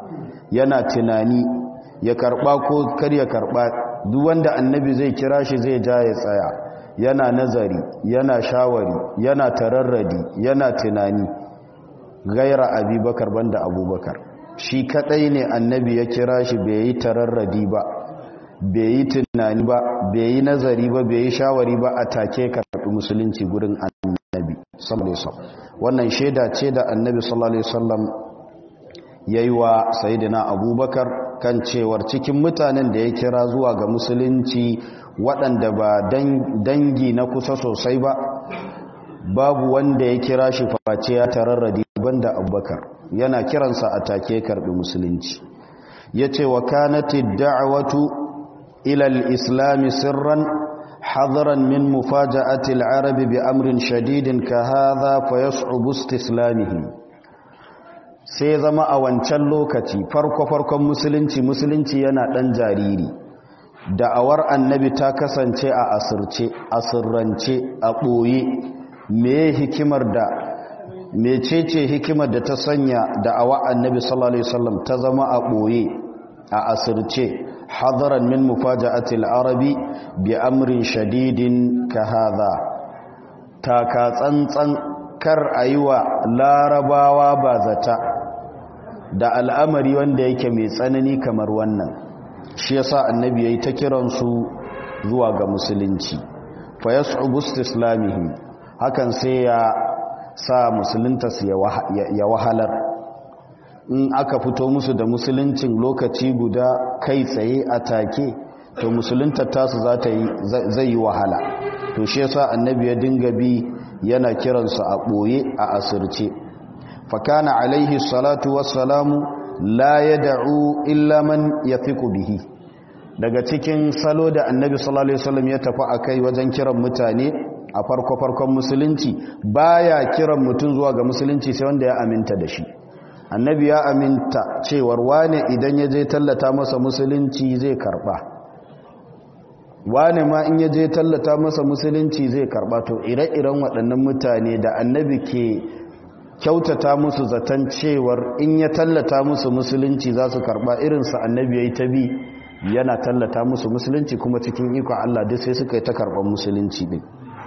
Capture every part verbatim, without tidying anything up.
yana tunani ya karba ko kar ya karba. Duk wanda annabi zai kira shi zai ja ya tsaya, yana nazari, yana shawari, yana tararradi, yana tunani. Gaira abubakar banda abubakar, shi kadai ne annabi ya kira shi bai yi tararradi ba, bai yi tunani ba, bai yi nazari ba, bai yi shawari ba, a take karɓi musulunci gurin annabi sallallahu alaihi wasallam. Wannan shaida ce da annabi sallallahu alaihi wasallam yayi wa sayyidina abubakar kan cewar cikin mutanen da ya kira zuwa ga musulunci waɗanda ba dangi na kusa sosai ba, babu wanda ya kira shi face ya tararradi banda abubakar, yana kiransa a take karɓi musulunci. Yace wa kanati da'watu ila al-islam sirran hadaran min mufaja'ati al-arab bi amrin shadidin ka hadha fa yas'ubu istislamihi. Sai zama a wancan lokaci farko farkon musulunci musulunci yana dan jariri, da'awar annabi ta kasance a asirce, a sirrance, a boye. Me hikimar da mecece hikimar da ta sanya da'awa annabi sallallahu alaihi wasallam ta zama a boye, a asirce, hadaran min mufaja'ati al-arabi bi amrin shadidin ka hadha. Taka tsantsan kar ayiwa larabawa ba zata da al'amari wanda yake mai tsanani kamar wannan. Shi yasa annabi yayi ta kiransu zuwa ga musulunci. Fa yas'ubu istislamihim, hakan sai ya sa musulunta su ya wahalar. In aka fito musu da musuluncin lokaci guda kai tsaye a take, to musulunta tasu za ta yi zai yi wahala. To shi yasa annabi ya dinga bi yana kiransu a boye, a asirce. fakana alaihi salatu wassalamu la yad'u illa man yathiqu bihi. Daga cikin salo da annabi sallallahu alaihi wasallam ya tafi akai wajen kiran mutane a farko farkon musulunci, baya kiran mutun zuwa ga musulunci sai wanda ya aminta da shi. Annabi ya aminta cewar wane idan ya je tallata masa musulunci zai karba, wane ma in ya je tallata masa musulunci zai karba. To ire-iren waɗannan mutane da annabi ke kyautata musu zaton cewar in ya tallata musu musulunci za su karba, irinsa annabi ya yi ta bi yana tallata musu musulunci, kuma cikin ikon Allah duk sai suka yi ta karɓar musulunci ɗin.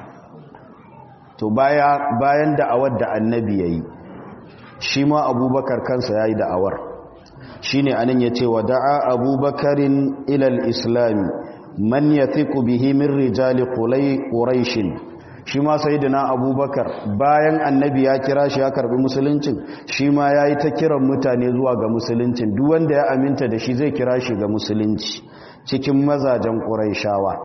To baya bayan da'awar da annabi ya yi, shi ma abubakar kansa ya yi da'awar. shi ne anan ya ce wa da'a abubakarin ilal islami man ya thiku bihi min rijali ƙuraishin. Shi ma sayyidina abubakar bayan annabi ya kira shi ya karbi musuluncin, shi ma ya yi ta kiran mutane zuwa ga musuluncin. Duk wanda ya aminta da shi zai kira shi ga musulunci cikin mazajen ƙuraishawa.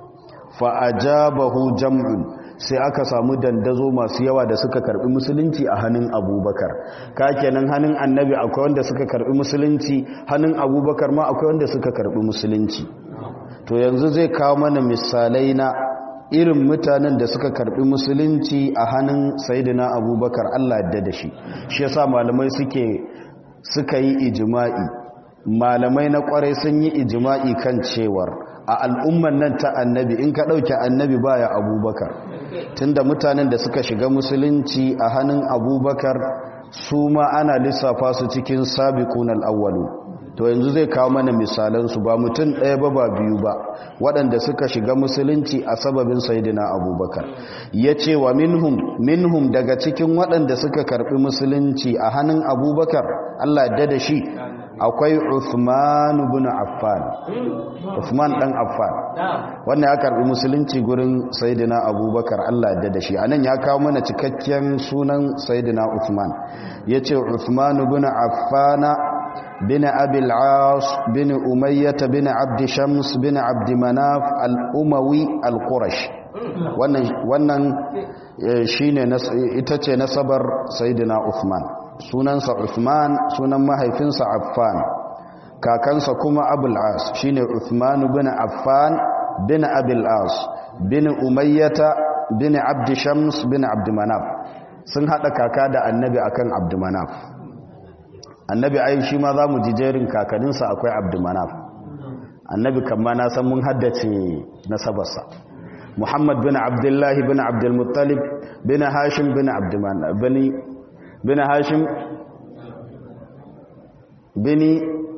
fa'ajabahu jam'un, sai aka samu dandazo masu yawa da suka karbi musulunci a hannun abubakar. Ka kenan hannun annabi akwai wanda suka karbi musulunci, hannun abubakar ma akwai wanda suka karbi musulunci. To yanzu zai kawo mana misalai na irin mutanen da suka karbi musulunci a hannun sayyidina abubakar, Allah yadda da shi. Shi yasa malamai suke suka yi ijma'i, malamai na kwarai sun yi ijma'i kan cewar a al'umman nan ta annabi in ka ɗauke annabi baya abubakar, tunda mutanen da suka shiga musulunci a hannun abubakar su ma ana lissafa su cikin sabiqun al-awwalu. To yanzu zai kawo mana misalansu, ba mutum ɗaya ba ba biyu ba, waɗanda suka shiga musulunci a sababin sayidina abubakar. Ya ce wa minhum minhum daga cikin waɗanda suka karɓi musulunci a hannun abubakar, Allah yadda da shi, akwai Uthman ibn Affan. Uthman ɗan Affan wannan ya karɓi musulunci gurin sayidina abubakar, Allah yadda da shi. Anan ya kawo mana cikakken sunan sayidina Uthman. Ya ce Uthman ibn Affana bin Abi al-As bin Umayyah bin Abd Shams bin Abd Manaf al-Umawi al-Qurash. Wannan wannan shine ita ce nasabar sayyidina Uthman. Sunansa Uthman, sunan mahaifinsa Affan, kakansa kuma Abul As, shine Uthman bin Affan bin Abi al-As bin Umayyah bin Abd Shams bin Abd Manaf. Sun hada kaka da annabi akan Abd Manaf. Annabi ai shi ma za mu ji jerin kakaninsa akwai abdumanaf. Annabi kamma na san mun haddace nasabarsa. Muhammad bin Abdullahi bin Abdulmuttalib bin Hashim bin Abdumanaf bin bin Hashim bini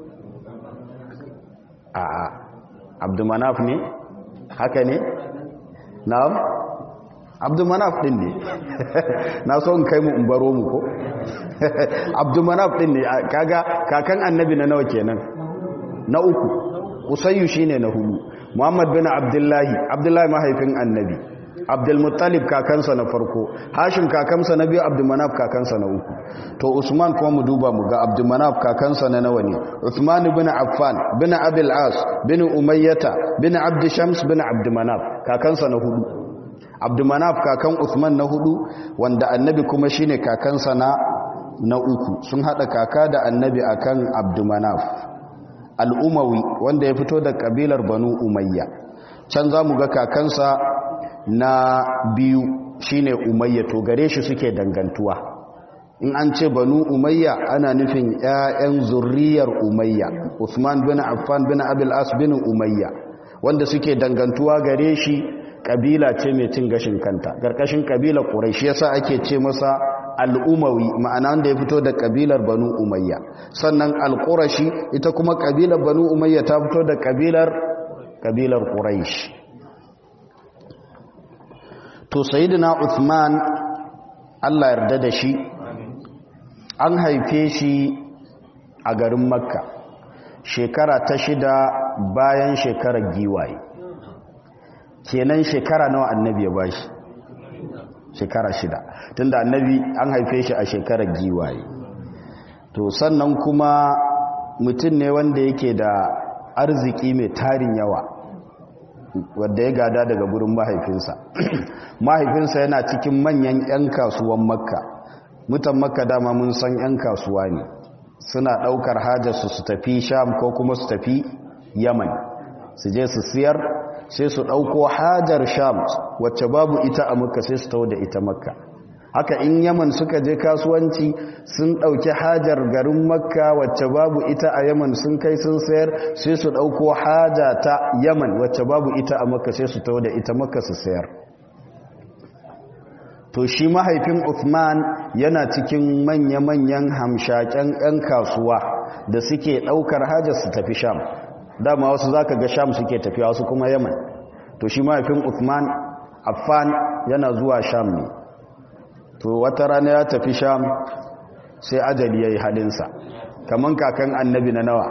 a abdumanaf ne haka ne na'am abdumanaf din ne na so in kai mu in baro mu ko abdumanaf din ne kaga kakan annabi na nawa kenan na uku usayyu shine na hudu muhammad bin abdullahi abdullahi mahaifin annabi abdulmuttalib kakansa na farko hashim kakansa na biyu abdulmanaf kakansa na uku to usman kuma mu duba mu ga abdulmanaf kakansa na nawa ne usman bin affan bin abil as bin umayyata bin abd shams bin abdulmanaf kakansa na hudu abdulmanaf kakan usman na hudu wanda annabi kuma shine kakansa na na uku sun hada kaka da annabi akan abdulmanaf al-umawi wanda ya fito da kabilar banu umayya can zamu ga kakansa na biyu shine umayya to gare shi suke dangantuwa in an ce banu umayya ana nufin ƴaƴan zurriyar umayya Uthman bin Affan bin Abil As bin umayya wanda suke dangantuwa gare shi kabila ce mai cin gashin kanta karkashin kabilar quraish yasa ake ce masa al-umawi ma'ana wanda ya fito da kabilar banu umayya sannan al-qurashi ita kuma kabilar banu umayya ta fito da kabilar kabilar quraish to sayyidina Uthman Allah yarda da shi an haife shi a garin Makka shekara ta shida bayan shekarar giwaye kenan shekara nawa annabi ya bashi shekara shida tunda annabi an haife shi a shekarar giwaye to sannan kuma mutum ne wanda yake da arziki mai tarin yawa wadda ya gada daga gurin mahaifinsa mahaifinsa yana cikin manyan 'yan kasuwan makka mutan makka dama mun san 'yan kasuwa ne suna ɗaukar hajarsu su tafi sham ko kuma su tafi yaman su je su siyar sai su ɗauko hajar sham wacce babu ita a makka sai su tau da ita makka haka in yaman suka je kasuwanci sun ɗauki hajar garin makka wacce babu ita a yaman sun kai sun sayar sai su ɗauko haja ta yaman wacce babu ita a makka sai su tau da ita makka su sayar to shi mahaifin Uthman yana cikin manya-manyan hamshaken 'yan kasuwa da suke ɗaukar hajar su tafi sham dama wasu za ka ga sham suke tafiya wasu kuma yaman to shi mahaifin Uthman Affan yana zuwa sham ne to wata rana ya tafi sham sai ajali ya yi halinsa kaman kakan annabi na nawa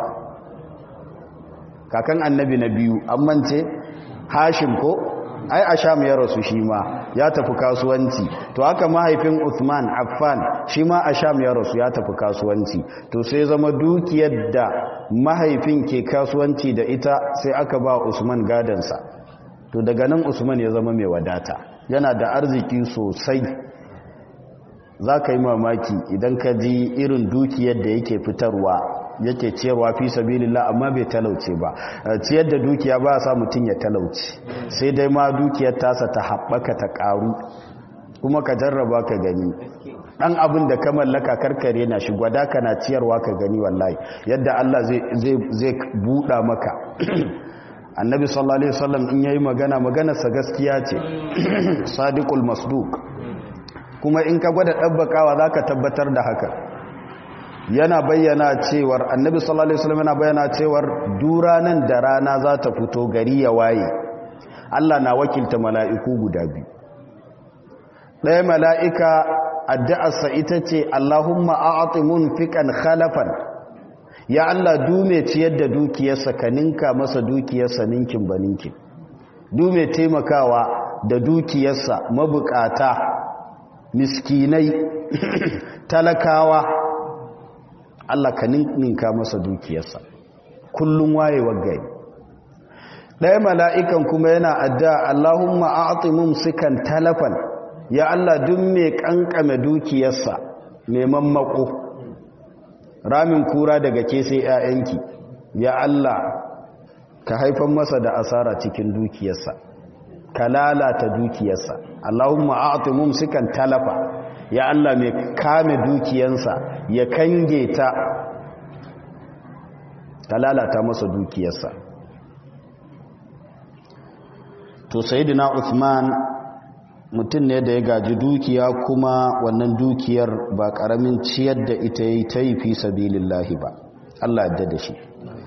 kakan annabi na biyu mance hashim ko ai a sham ya rasu shi ma ya tafi kasuwanci to haka mahaifin Uthman Affan shi ma a sham ya rasu ya tafi kasuwanci to sai zama dukiyar da mahaifin ke kasuwanci da ita sai aka ba Usman gadansa to daga nan Usman ya zama mai wadata yana da arziki sosai za ka yi mamaki idan ka ji irin dukiyar da yake fitarwa yake ciyarwa fi sabilillah amma bai talauce ba ciyar da dukiya ba sa mutum ya talauce sai dai ma dukiyar tasa ta haɓaka ta ƙaru kuma ka jarraba ka gani ɗan abin da ka mallaka karkare na shi gwada ka na ciyarwa ka gani wallahi yadda Allah zai buɗa maka annabi sallallahu alaihi wasallam in yayi magana maganarsa gaskiya ce sadiqul masduq kuma in ka gwada ɗabbakawa za ka tabbatar da haka yana bayyana cewar annabi sallallahu alaihi wasallam yana bayyana cewar duranan da rana za ta fito gari ya waye Allah na wakilta mala'iku guda biyu ɗaya mala'ika addu'arsa ita ce Allahumma a'ati munfiqan khalafan ya Allah dume ciyar da dukiyarsa ka ninka masa dukiyarsa ninkin baninkin dume taimakawa da dukiyarsa mabukata miskinai talakawa Allah ka ninka masa dukiyarsa kullum wayewar gari ɗaya mala'ikan kuma yana addu'a Allahumma a'ti mumsikan talafan ya Allah duk mai kankame dukiyarsa neman mako ramin kura daga ke sai ‘ya'yanki ya Allah ka haifan masa da asara cikin dukiyarsa ka lalata dukiyarsa Allahumma a'ti mumsikan talafa ya Allah mai kame dukiyansa ya kange ta ka lalata masa dukiyarsa to sayyidina Uthman mutum ne da ya gaji dukiya kuma wannan dukiyar ba karamin ciyar da ita yi ta yi fi sabilillahi ba Allah ya da shi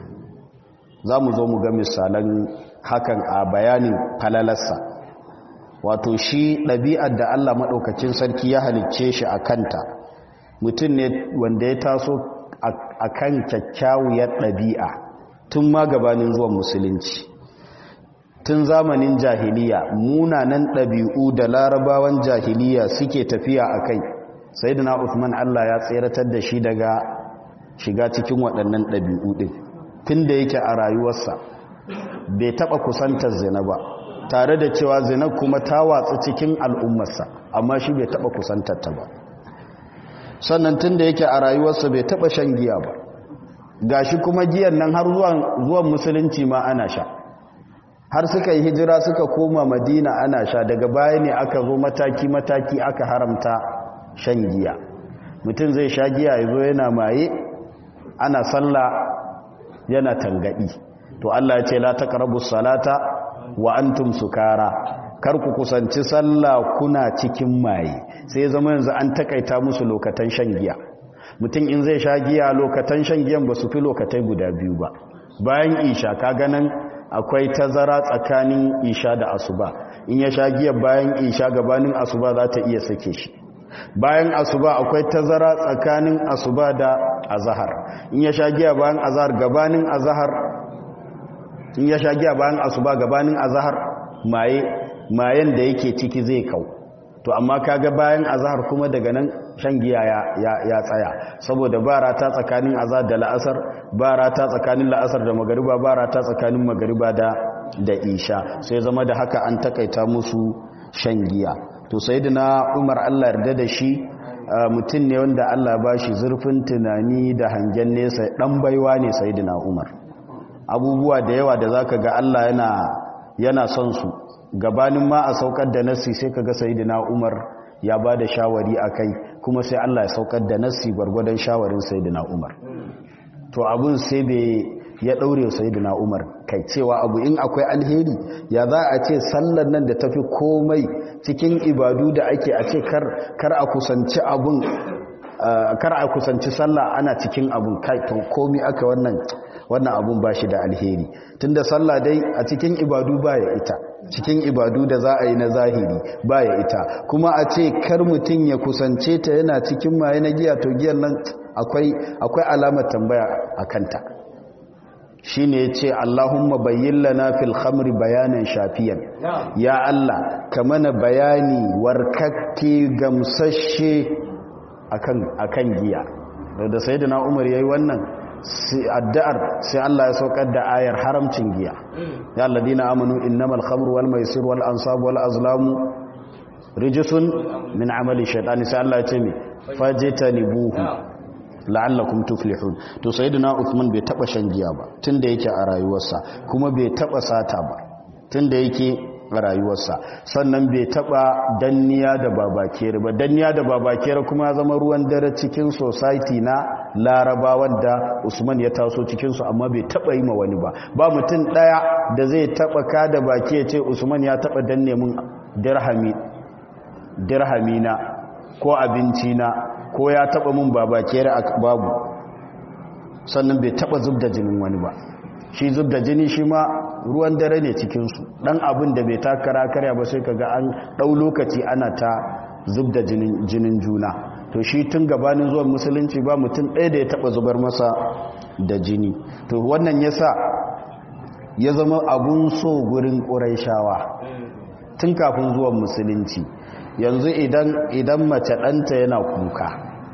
za mu zo mu ga misalan hakan a bayanin falalarsa wato shi ɗabi'ar da Allah maɗaukacin sarki ya halicce shi a kanta mutum ne wanda ya taso a kan kyakkyawar ɗabi'a tun ma gabanin zuwan musulunci tun zamanin jahiliya munanan ɗabi'u da larabawan jahiliya suke tafiya a kai sayyidina Uthman Allah ya tseratar da shi daga shiga cikin waɗannan ɗabi'u ɗin tun da yake a rayuwarsa bai taɓa kusantar zina ba tare da cewa zina kuma ta watsa cikin al'ummarsa amma shi bai taɓa kusantar ta ba sannan tun da yake a rayuwarsa bai taɓa shan giya ba gashi kuma giyan nan har zuwan musulunci ma ana sha har suka yi hijira suka koma madina ana sha daga baya ne aka zo mataki-mataki aka haramta shan giya mutum zai sha giya ya zo yana maye ana sallah yana tangadi to Allah ya ce la taqrabu salata wa antum sukara kar ku kusanci sallah kuna cikin maye sai ya zama yanzu an takaita musu lokatan shan giya mutum in zai sha giya lokatan shan giyan ba su fi lokatai guda biyu ba bayan isha ka ganin akwai tazara tsakanin isha da asuba in ya sha giya bayan isha gabanin asuba za ta iya sake shi bayan asuba akwai tazara tsakanin asuba da azhar in ya sha giya bayan azhar gabanin azhar in ya sha giya bayan asuba gabanin azhar maye mayen da yake ciki zai kau to amma kaga bayan azhar kuma daga nan shan giya ya, ya, ya tsaya saboda ba rata tsakanin azhar da la'asar ba rata tsakanin la'asar da magariba ba rata tsakanin magariba da da isha sai zama da haka an takaita musu shan giya to sayyidina Umar Allah yarda da shi mutum ne wanda Allah ba shi zurfin tunani da hangen nesa dan baiwa ne sayyidina Umar abubuwa da yawa da zaka ga Allah yana yana son su gabanin ma a saukar da nassi sai kaga sayyidina Umar ya ba da shawari akai kuma sai Allah ya saukar da nassi gwargwadon shawarin sayyidina Umar to abun sai bai ya daure sayyidina Umar kai cewa abu in akwai alheri ya za a ce sallar nan da tafi komai cikin ibadu da ake a ce kar kar a kusanci abun kar a kusanci sallah ana cikin abun kai to komai aka wannan wannan abun bashi da alheri tunda sallah dai a cikin ibadu baya ita cikin ibadu da za a yi na zahiri baya ita kuma a ce kar mutum ya kusance ta yana cikin maye na giya to giyan nan akwai akwai alamar tambaya a kanta shine yace Allahumma bayyin lana fil khamri bayanan shafiyan ya Allah ka mana bayani warkakke gamsashe akan akan giya da sayyidina Umar yayi wannan addu'ar sai Allah ya saukar da ayar haramcin giya ya alladina amanu innamal khamru wal maisir wal ansab wal azlamu rijsun min amali shaytan sai Allah ya ce mi fajtanibuhu la'allakum tuflihun to sayyidina Uthman bai taba shan giya ba tunda yake a rayuwarsa kuma bai taba sata ba tunda yake a rayuwarsa sannan bai taba danniya da babakere ba danniya da babakere kuma ya zama ruwan dare cikin society na larabawan da Usman ya taso cikin su amma bai taba yi ma wani ba ba mutum daya da zai taba ka da baki ya ce Usman ya taba danne mun dirhami dirhamina ko abinci na ko ya taba mun babakere babu sannan bai taba zubda jinin wani ba shi zubda jini shi ma ruwan dare ne cikinsu ɗan abin da bai takara karya ba sai kaga an ɗau lokaci ana ta zubda jinin, jinin juna to shi tun gabanin zuwan musulunci ba mutum ɗaya da ya taɓa zubar masa da jini to wannan ya sa ya zama abun so gurin ƙuraishawa tun kafin zuwan musulunci yanzu idan, idan mace ɗanta yana kuka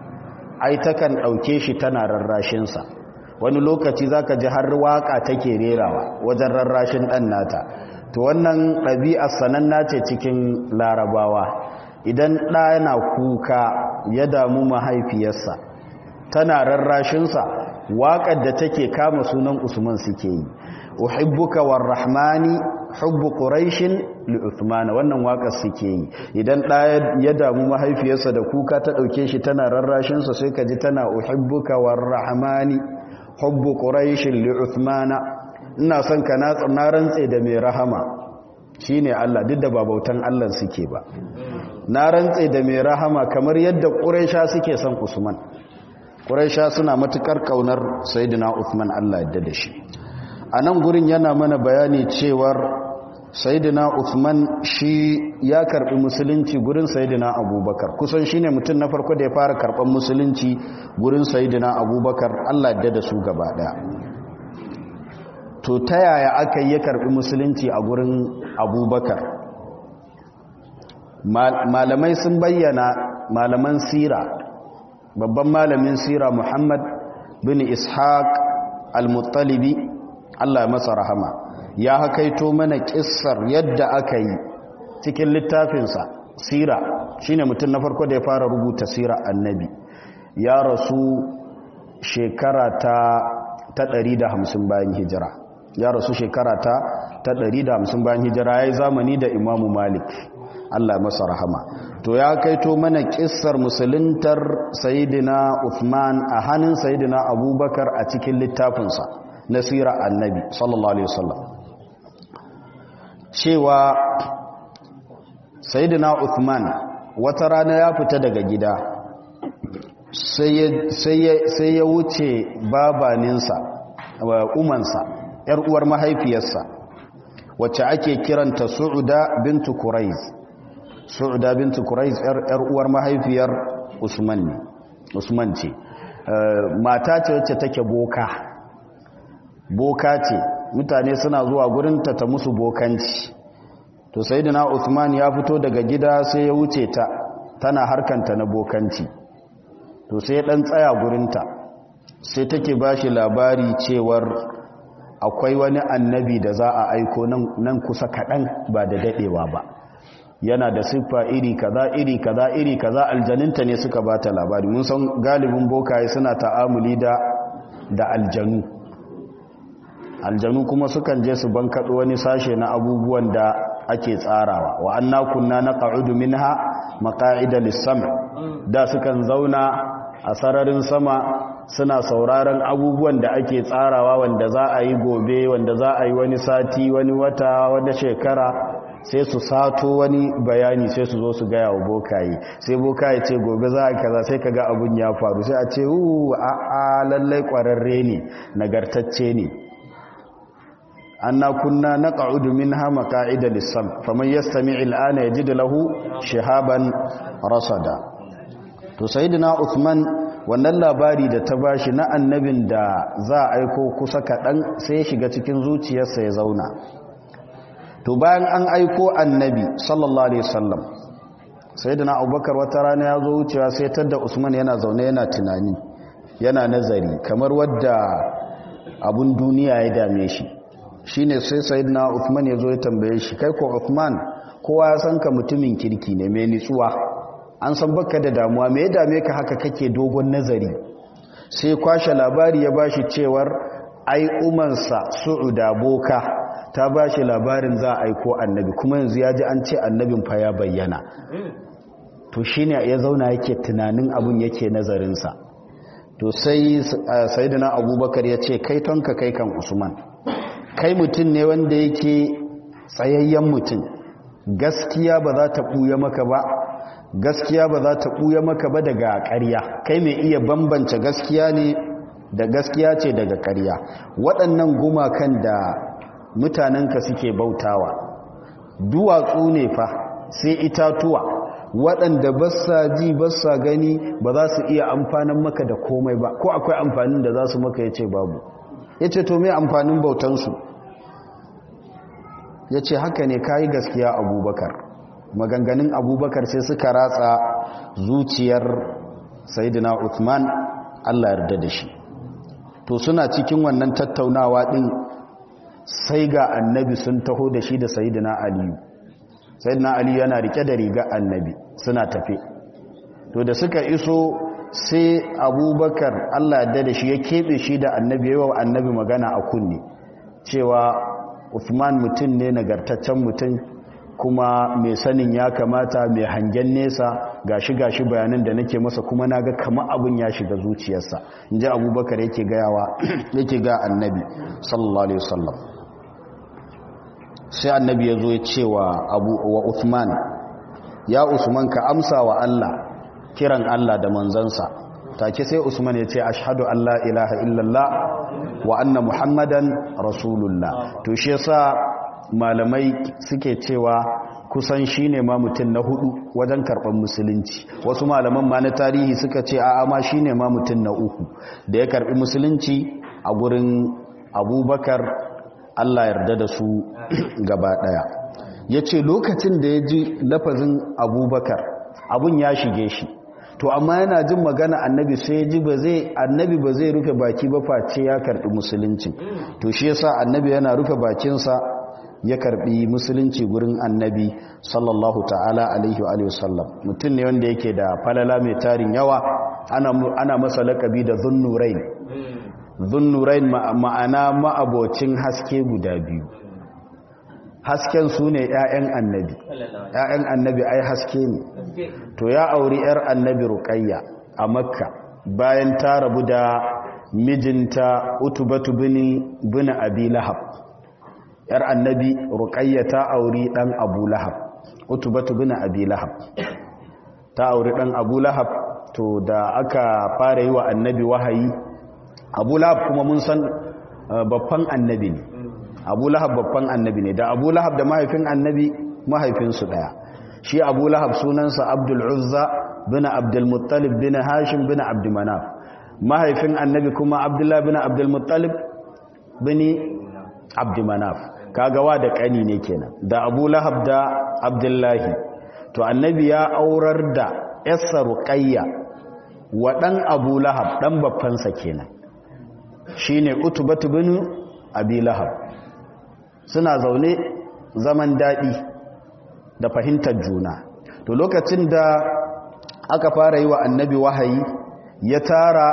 ai takan ɗauke shi tana rarrashinsa wani lokaci za ka ji har waka take rerawa wajen rarrashin ɗan nata to wannan ɗabi'ar sananna ce cikin larabawa idan ɗa yana kuka ya damu mahaifiyarsa tana rarrashinsa waƙar da take kama sunan usman suke yi uhibbuka warrahmani hubbu quraishin li uthman wannan waƙar suke yi idan ɗa ya damu mahaifiyarsa da kuka ta ɗauke shi tana rarrashinsa sai ka ji tana uhibbuka warrahmani hubbu quraishin li uthmana ina son ka na rantse da mai rahama shine Allah duk da ba bautan Allah suke ba na rantse da mai rahama kamar yadda quraisha suke son Usman Quraisha suna matukar kaunar sayyidina Uthman Allah ya da shi. A nan gurin yana mana bayani cewar sayyidina Uthman shi ya karbi musulunci gurin sayyidina Abubakar, kusan shine mutum na farko da ya fara karban musulunci gurin sayyidina Abubakar Allah ya da su gaba daya. To ta yaya aka yi ya karbi musulunci a gurin Abubakar? Malamai sun bayyana, malaman sira, babban malamin sira Muhammad bin Ishaq al-Muttalibi Allah masa rahama ya hakaito mana kissar yadda aka yi cikin littafinsa sira, shine mutum na farko da ya fara rubuta sira annabi. Ya rasu shekara ta ta ɗari da hamsin bayan hijira ya rasu shekara ta ta ɗari da hamsin bayan hijira yayi zamani da Imam Malik Allah masa rahama. To ya kaito mana kissar musuluntar sayyidina Uthman a hannun sayyidina Abubakar a cikin littafinsa na sirar annabi sallallahu alaihi wasallam, cewa sayyidina Uthman wata rana ya fita daga gida sai ya wuce babaninsa umansa yar uwar mahaifiyarsa wacce ake kiranta Su'da bintu Quraiz. Su'da bintu Quraiz yar uwar mahaifiyar Usman ne Usman ce. Mata ce wacce take boka boka ce, mutane suna zuwa gurin ta ta musu bokanci. To sayyidina Uthman ya fito daga gida sai ya wuce ta tana harkanta na bokanci. To sai ya dan tsaya gurin ta sai take bashi labari cewar akwai wani annabi da za a aiko nan kusa kadan ba da dadewa ba, yana da siffa iri kaza iri kaza iri kaza. Aljaninta ne suka bata labari. Mun san galibin bokaye suna ta'amuli da da aljanu aljanu kuma sukan je su bankaɗo wani sashe na abubuwan da ake tsarawa. Wa anna kunna naq'udu minha maq'ida lis-sam', da sukan zauna a sararin sama suna sauraron abubuwan da ake tsarawa, wanda za a yi gobe, wanda za a yi wani sati, wani wata, wanda shekara. Sai su sato wani bayani sai su zo su gaya wa bokaye, sai bokaye ce gobe za a kaza, sai kaga abun ya faru, sai a ce uu a a lallai kwararre ne, nagartacce ne. anna kunna naq'udu minha maq'ida lis-sam faman yastami' al-ana yajid lahu shihaban rasada. To sayyidina Uthman wannan labari da ta bashi na annabin da za a aiko kusa kadan sai ya shiga cikin zuciyarsa ya zauna. To bayan an aiko annabi sallallahu alaihi wasallam, sayyidina Abubakar wata rana ya zo wucewa sai tadda Usman yana zaune yana tunani, yana nazari kamar wadda abun duniya ya dame shi. Shine sai sayyidina Uthman ya zo ya tambaye shi, kai ko Uthman, kowa ya san ka mutumin kirki ne mai nitsuwa, an san baka da damuwa, me ya dame ka haka kake dogon nazari? Sai kwashe labari ya bashi cewar ai umansa Su'da boka ta bashi labarin za a aiko annabi, kuma yanzu ya ji an ce annabin fa ya bayyana. To shine ya zauna yake tunanin abun yake nazarinsa. To sai sayyidina Abubakar ya ce kai tonka kai kan Usman, kai mutum ne wanda yake tsayayyen mutum, gaskiya ba za ta ɓuya maka ba, gaskiya ba za ta ɓuya maka ba daga ƙarya, kai mai iya bambance gaskiya ne da gaskiya ce daga ƙarya. Waɗannan gumakan da mutanenka suke bautawa duwatsu ne fa, sai itatuwa waɗanda ba sa ji ba sa gani, ba za su iya amfanin maka da komai ba, ko akwai amfanin da za su maka ya ce babu. Ya ce to mai amfanin bautansu? Ya ce haka ne, kayi gaskiya Abubakar. Maganganun Abubakar sai suka ratsa zuciyar Sayyidina Uthman, Allah yarda da shi. To suna cikin wannan tattaunawa din sai ga annabi sun taho da shi da Sayyidina Ali. Sayyidina Ali yana rike da riga annabi, suna tafe. To da suka iso sai Abubakar, Allah yarda da shi, ya kebe shi da annabi, yayin annabi magana a kunne cewa Uthman mutum ne nagartaccen mutum, kuma mai sanin ya kamata, mai hangen nesa, gashi gashi bayanan da nake masa, kuma naga kamar abun ya shiga zuciyarsa. Inji Abubakar yake gayawa yake ga annabi sallallahu alaihi wasallam. Sai annabi ya zo ya ce wa Abu wa Uthman, ya Usman, ka amsa wa Allah kiran Allah da manzansa, take sai Usman ya ce ashhadu an la ilaha illallah wa anna muhammadan rasulullah. To shi yasa malamai suke cewa kusan shine ma mutum na hudu wajen karban musulunci. Wasu malaman ma na tarihi suka ce a'a ma shine ma mutum na uku da ya karbi musulunci a gurin Abubakar, Allah yarda da su gaba daya. Yace lokacin da ya ji lafazin Abubakar abun ya shige shi, to amma yana jin magana annabi sai ya ji ba zai annabi ba zai rufe baki ba face ya karbi musulunci. To shi yasa annabi yana rufe bakinsa ya karbi musulunci gurin annabi sallallahu ta'ala alaihi wa sallam. Mutum ne wanda yake da falala mai tarin yawa, ana ana masa lakabi da dhunnurain. Dhunnurain ma'ana ma'abocin haske guda biyu. Hasken su ne ‘ya'yan annabi, ‘ya'yan annabi ai haske ne. To ya auri ‘yar annabi Ruqayya a Makka bayan ta rabu da mijinta Utubatu bin Abi Lahab. ‘Yar annabi Ruqayya ta auri ɗan Abu Lahab, Utubatu bin Abi Lahab. Ta auri ɗan Abu Lahab, to da aka fara yi wa annabi wahayi, Abu Lahab kuma mun san babban annabi ne. Abu Lahab babban annabi ne, da Abu Lahab da mahaifin annabi mahaifinsu daya. Shi Abu Lahab sunansa Abdul Uzza bin Abdul Muttalib bin Hashim bin Abd Manaf. Mahaifin annabi kuma Abdullah bin Abdul Muttalib bin Abd Manaf. Kaga wa da kani ne kenan. Da Abu Lahab da Abdullahi. To annabi ya aurar da Yassa Ruqayya wa dan Abu Lahab, dan babbansa kenan. Shine Utbatu bin Abi Lahab. Suna zaune zaman daɗi da fahimtar juna. To lokacin da aka fara yi wa annabi wahayi, ya tara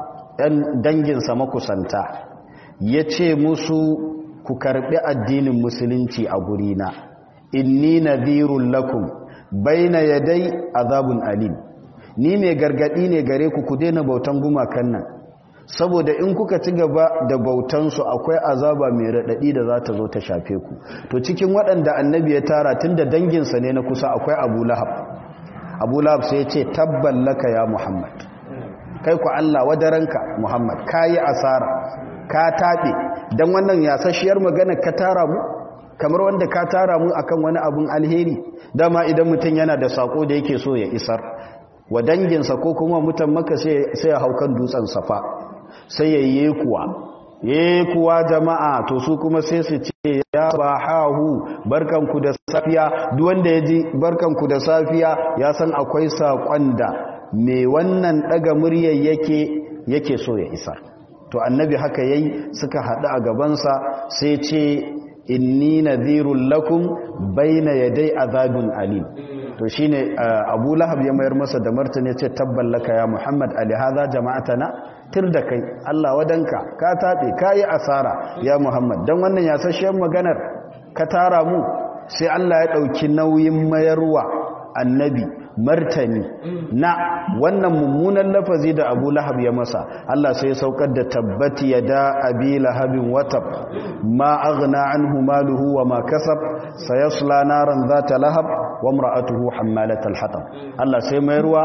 ɗan danginsa makusanta, ya ce musu ku karɓi addinin musulunci a gurina, inni nadhirun lakum baina yadai azabun alim. Ni mai gargaɗi ne gare ku ku daina bautan gumakan nan, saboda in kuka ci gaba da bautansu akwai azaba mai raɗaɗi da za ta zo ta shafe ku. To cikin waɗanda annabi ya tara tun da danginsa ne na kusa akwai Abu Lahab. Abu Lahab sai ya ce tabban laka ya Muhammad, kai ku Allah wadaranka Muhammad, ka yi asara, ka taɓe, don wannan yasasshiyar magana ka tara mu kamar wanda ka tara mu akan wani abun alheri. Dama idan mutum yana da sako da yake so ya isar wa danginsa ko kuma mutan maka sai ya hau kan dutsen Safa, sai ya yi kuwa ye kuwa jama'a, to su kuma sai su ce ya bahahu barkanku da safiya. Duk wanda ya ji barkanku da safiya ya san akwai saƙon da me wannan daga muryar yake yake so ya isar. To annabi haka yayi, suka haɗu a gabansa sai ce inni nadhirul lakum baina yaday azabin alim. To shine Abu Lahab ya mayar masa da martani, ya ce tabballaka ya Muhammad ali hadha jama'atana, tir da kai Allah wadanka, ka tabe kai asara ya Muhammad, dan wannan yasasshiyar maganar ka tara mu. Sai Allah ya dauki nauyin mayarwa annabi martani na wannan mummunan lafazi da Abu Lahab ya masa. Allah sai ya saukar da tabbati yada abi lahabin watab ma aghna anhu maluhu wa ma kasab sayasla naran zata lahab wa imra'atuhu hammalatal hatab. Allah sai mayarwa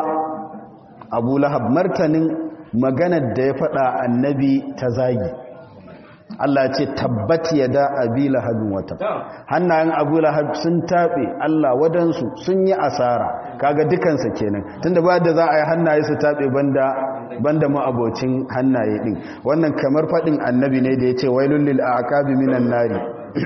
Abu Lahab martanin maganar da ya faɗa annabi ta zagi. Allah ce tabbat yada abi lahabin wata, hannayen Abu Lahab sun taɓe, Allah wadansu sun yi asara. Kaga dukansa kenan, tunda ba da za a yi hannaye su taɓe banda banda mu abocin hannaye din. Wannan kamar faɗin annabi ne da ya ce wailul lil aqabi minan nari.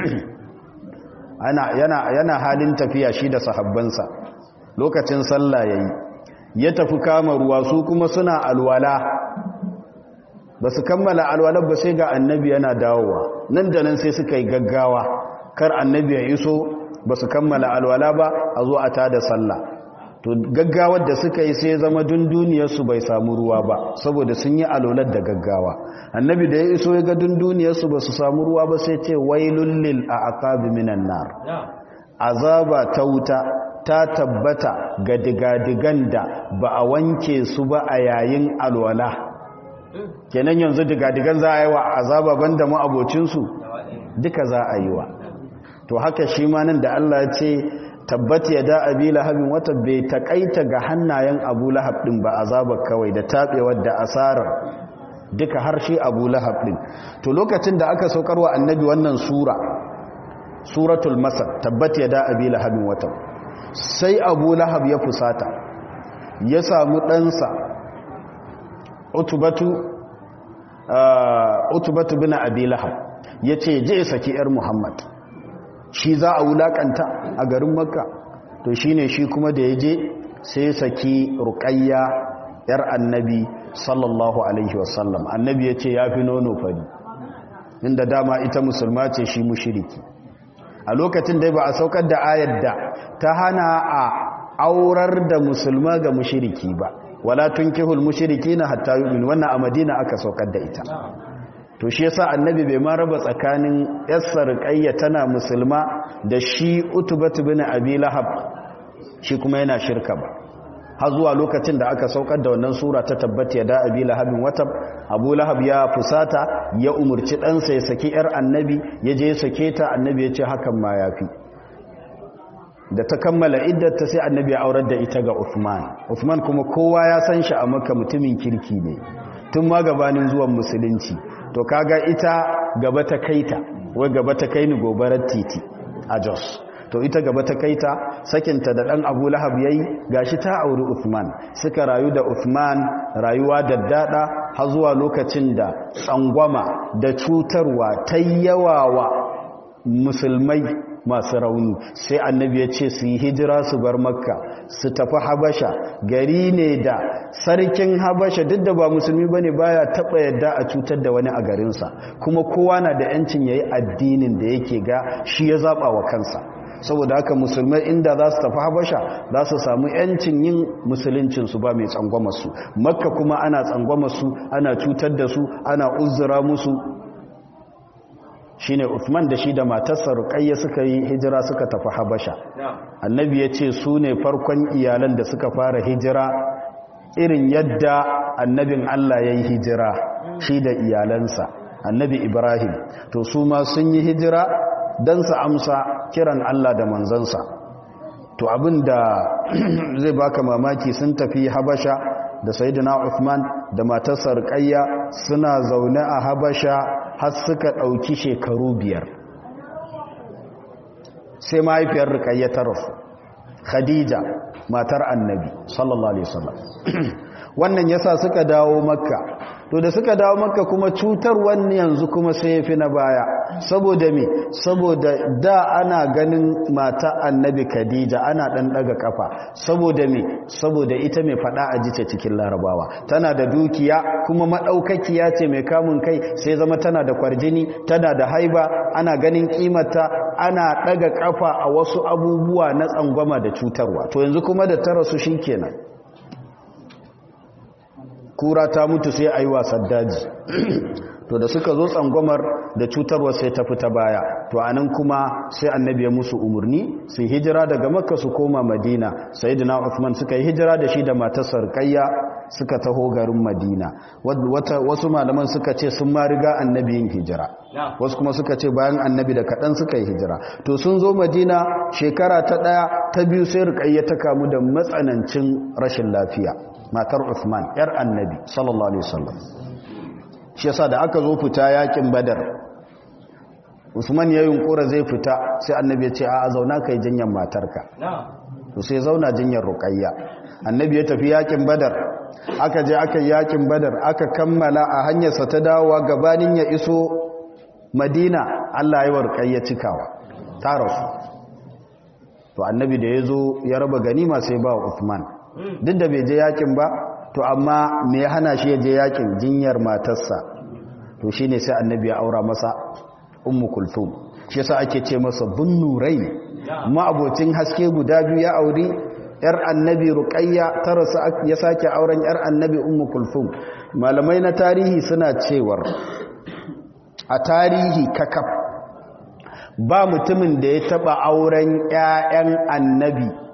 ana yana yana halin tafiya shi da sahabbansa, lokacin sallah yayi, ya tafi kama ruwa, su kuma suna alwala. Ba su kammala alwalar ba sai ga annabi yana dawowa, nan da nan sai suka yi gaggawa, kar annabi ya iso ba su kammala alwala ba a zo a tada sallah. To gaggawar da suka yi sai zama dunduniyarsu bai samu ruwa ba, saboda sun yi alwalar da gaggawa. Annabi da ya iso ya ga dunduniyarsu ba su samu ruwa ba sai ce wailul lil aqabi minan nar, azaba ta wuta ta tabbata ga digadigan da ba a wanke su ba a yayin alwala. Kenan yanzu digadigan za a yi wa azaba banda mu abocinsu duka za a yi wa. To haka shi ma nan da Allah ya ce tabbat yada abi lahabin wata bai takaita ga hannayen abu lahab din ba azabar kawai da tabewar da asarar duka harshe abu lahab din to lokacin da aka saukarwa annabi wannan sura suratul masad tabbat yada abi lahabin wata sai abu lahab ya fusata ya samu ɗansa utubatu uh, utubatu bin abi lahab ya ce je saki yar muhammad shi za a wulakanta a garin makka to shine shi kuma da ya je sai saki ruqayya yar annabi sallallahu alaihi wasallam annabi ya ce ya fi nono fari inda dama ita musulma ce shi mushriki a lokacin dai ba a saukar da ayar da ta hana a aurar da musulma ga mushriki ba wala tunkihul mushrikina hatta yu'minu wannan a Madina aka saukar da ita to shi yasa annabi bai ma raba tsakanin yassar ruqayya tana musulma da shi utubatu bin abi lahab shi kuma yana shirka ba har zuwa lokacin da aka saukar da wannan sura ta tabbata ya da abi lahabin wata abu lahab ya fusata ya umurci ɗansa ya saki yar annabi ya je ya sake ta annabi ya ce hakan ma yafi da ta kammala iddarta sai annabi ya aurar da ita ga Uthman Uthman kuma kowa ya san shi a Makka mutumin kirki ne tun ma gabanin zuwan musulunci to kaga ita gaba ta kaita wai gaba ta kai ni gobarar titi a Jos to ita gaba ta kaita sakinta da dan Abu Lahab yayi gashi ta auri Uthman suka rayu da Uthman rayuwa daddada har zuwa lokacin da tsangwama da cutarwa tayyawawa musulmai masu rauni sai annabi ya ce su yi hijira su bar makka su tafi habasha gari ne da sarkin habasha duk da ba musulmi ba ne baya taɓa yadda a cutar da wani a garinsa kuma kowa na da yancin ya yi addinin da yake ga shi ya zaɓa wa kansa saboda haka musulmai inda za su tafi habasha za su samu yancin yin musuluncinsu ba mai tsangwamarsu makka kuma ana tsangwamarsu ana cutar da su ana uzura musu shine Uthman da shi da matarsa Ruqayya suka yi hijira suka tafi Habasha annabi ya ce su ne farkon iyalan da suka fara hijira irin yadda annabin Allah ya yi hijira shi da iyalansa annabi Ibrahim to su ma sun yi hijira don su amsa kiran Allah da manzansa to abin da zai baka mamaki sun tafi Habasha da Sayyidina Uthman da matarsa Ruqayya suna zaune a Habasha har suka ɗauki shekaru biyar sai mahaifiyar Ruqayya ta rasu Khadija matar annabi sallallahu alaihi wasallam wannan yasa suka dawo makka to da suka dawo makka kuma cutar wani yanzu kuma sai yafi na baya saboda me saboda da ana ganin mata annabi Khadija ana dan daga kafa saboda me saboda ita mai fada a jice cikin larabawa tana da dukiya kuma madaukakiya ce mai kamun kai sai zama tana da kwarjini tana da haiba ana ganin kimarta ana daga kafa a wasu abubuwa na tsangwama da cutarwa to yanzu kuma da ta rasu shikenan kura ta mutu sai a yi wasan daji to da suka zo tsangwamar da cutarwa sai ta fita baya to anan kuma sai annabi ya musu umarni su hijira daga makka su koma madina sayyidina Uthman suka yi hijira da shi da matarsa Ruqayya suka taho garin madina wasu malaman suka ce sun ma riga annabi yin hijira wasu kuma suka ce bayan annabi da kaɗan suka yi hijira to sun zo madina shekara ta ɗaya ta biyu sai Ruqayya ta kamu da matsanancin rashin lafiya matar Uthman yar annabi sallallahu alaihi wasallam shi yasa da aka zo fita yakin badar Uthman ya yunkura zai fita sai annabi ya ce a zauna kai jinyar matarka to sai zauna jinyar Ruqayya annabi ya tafi yakin badar aka je aka yakin badar aka kammala a hanyar sa ta dawowa gabanin ya iso madina Allah ya Ruqayya cikawa ta rasu to annabi da yazo ya raba ganima sai ba Uthman duk da bai je yakin ba to amma me ya hana shi ya je yakin jinyar matarsa to shine sai annabi ya aura masa ummu kulthum shi yasa ake ce masa bunnurai ma abocin haske guda biyu ya auri yar annabi Ruqayya ta rasu ya sake auren yar annabi ummu kulthum malamai na tarihi suna cewar a tarihi kakaf ba mutumin da ya taba auren ƴaƴan annabi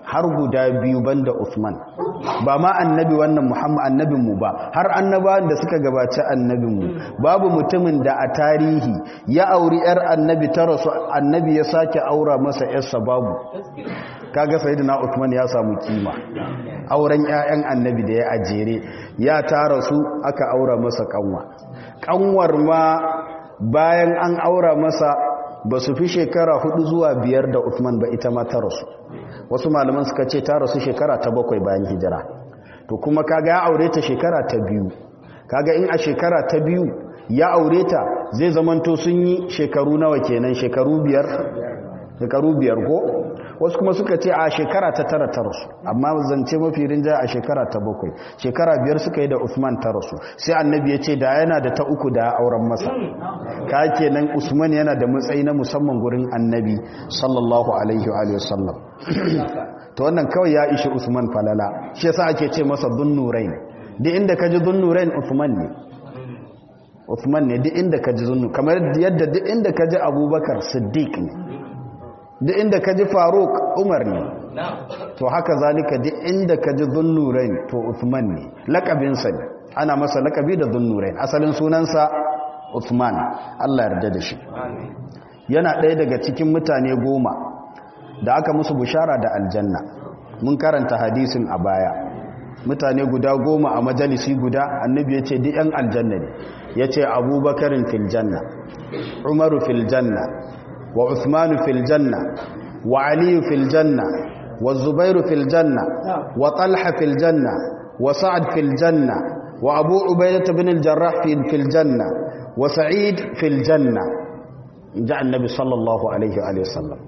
har guda biyu banda Uthman ba ma annabi wannan Muhammad annabin mu ba har annabawan da suka gabaci annabin mu babu mutumin da a tarihi ya auri yar annabi ta rasu annabi ya sake aura masa yarsa babu kaga sayyidina Uthman ya samu kima auren ƴaƴan annabi da ya ajere ya tara su aka aura masa kanwa kanwar ma bayan an aura masa ba su fi shekara hudu zuwa biyar da Uthman ba ita ma ta rasu wasu malaman suka ce ta rasu shekara ta bakwai bayan hijira to kuma kaga ya aure ta shekara ta biyu kaga in a shekara ta biyu ya aure ta zai zamanto sun yi shekaru nawa kenan shekaru biyar shekaru biyar ko wasu kuma suka ce a shekara ta tara ta rasu amma zance mafi rinja a shekara ta bakwai shekara biyar suka yi da Usman ta rasu sai annabi ya ce da yana da ta uku da auren masa ka kenan Usman yana da matsayi na musamman gurin annabi sallallahu alaihi wa sallam to wannan kawai ya ishi Usman falala shi yasa ake ce masa dhunnurain duk inda ka ji dhunnurain Usman ne Usman ne duk inda ka ji zunnu kamar yadda duk inda ka ji Abubakar Siddiq ne duk inda ka ji Faruk Umar ne to haka zalika duk inda ka ji Dhunnurain to Uthman ne lakabinsa ne ana masa lakabi da Dhunnurain asalin sunansa Uthman Allah yarda da shi yana ɗaya daga cikin mutane goma da aka musu bushara da aljanna mun karanta hadisin a baya mutane guda goma a majalisi guda annabi ya ce duk yan aljanna ne ya ce abubakarin fil janna umaru fil janna وعثمان في الجنة وعلي في الجنة والزبير في الجنة وطلحة في الجنة وسعد في الجنة وأبو عبيدة بن الجراح في الجنة وسعيد في الجنة جاء النبي صلى الله عليه وآله وسلم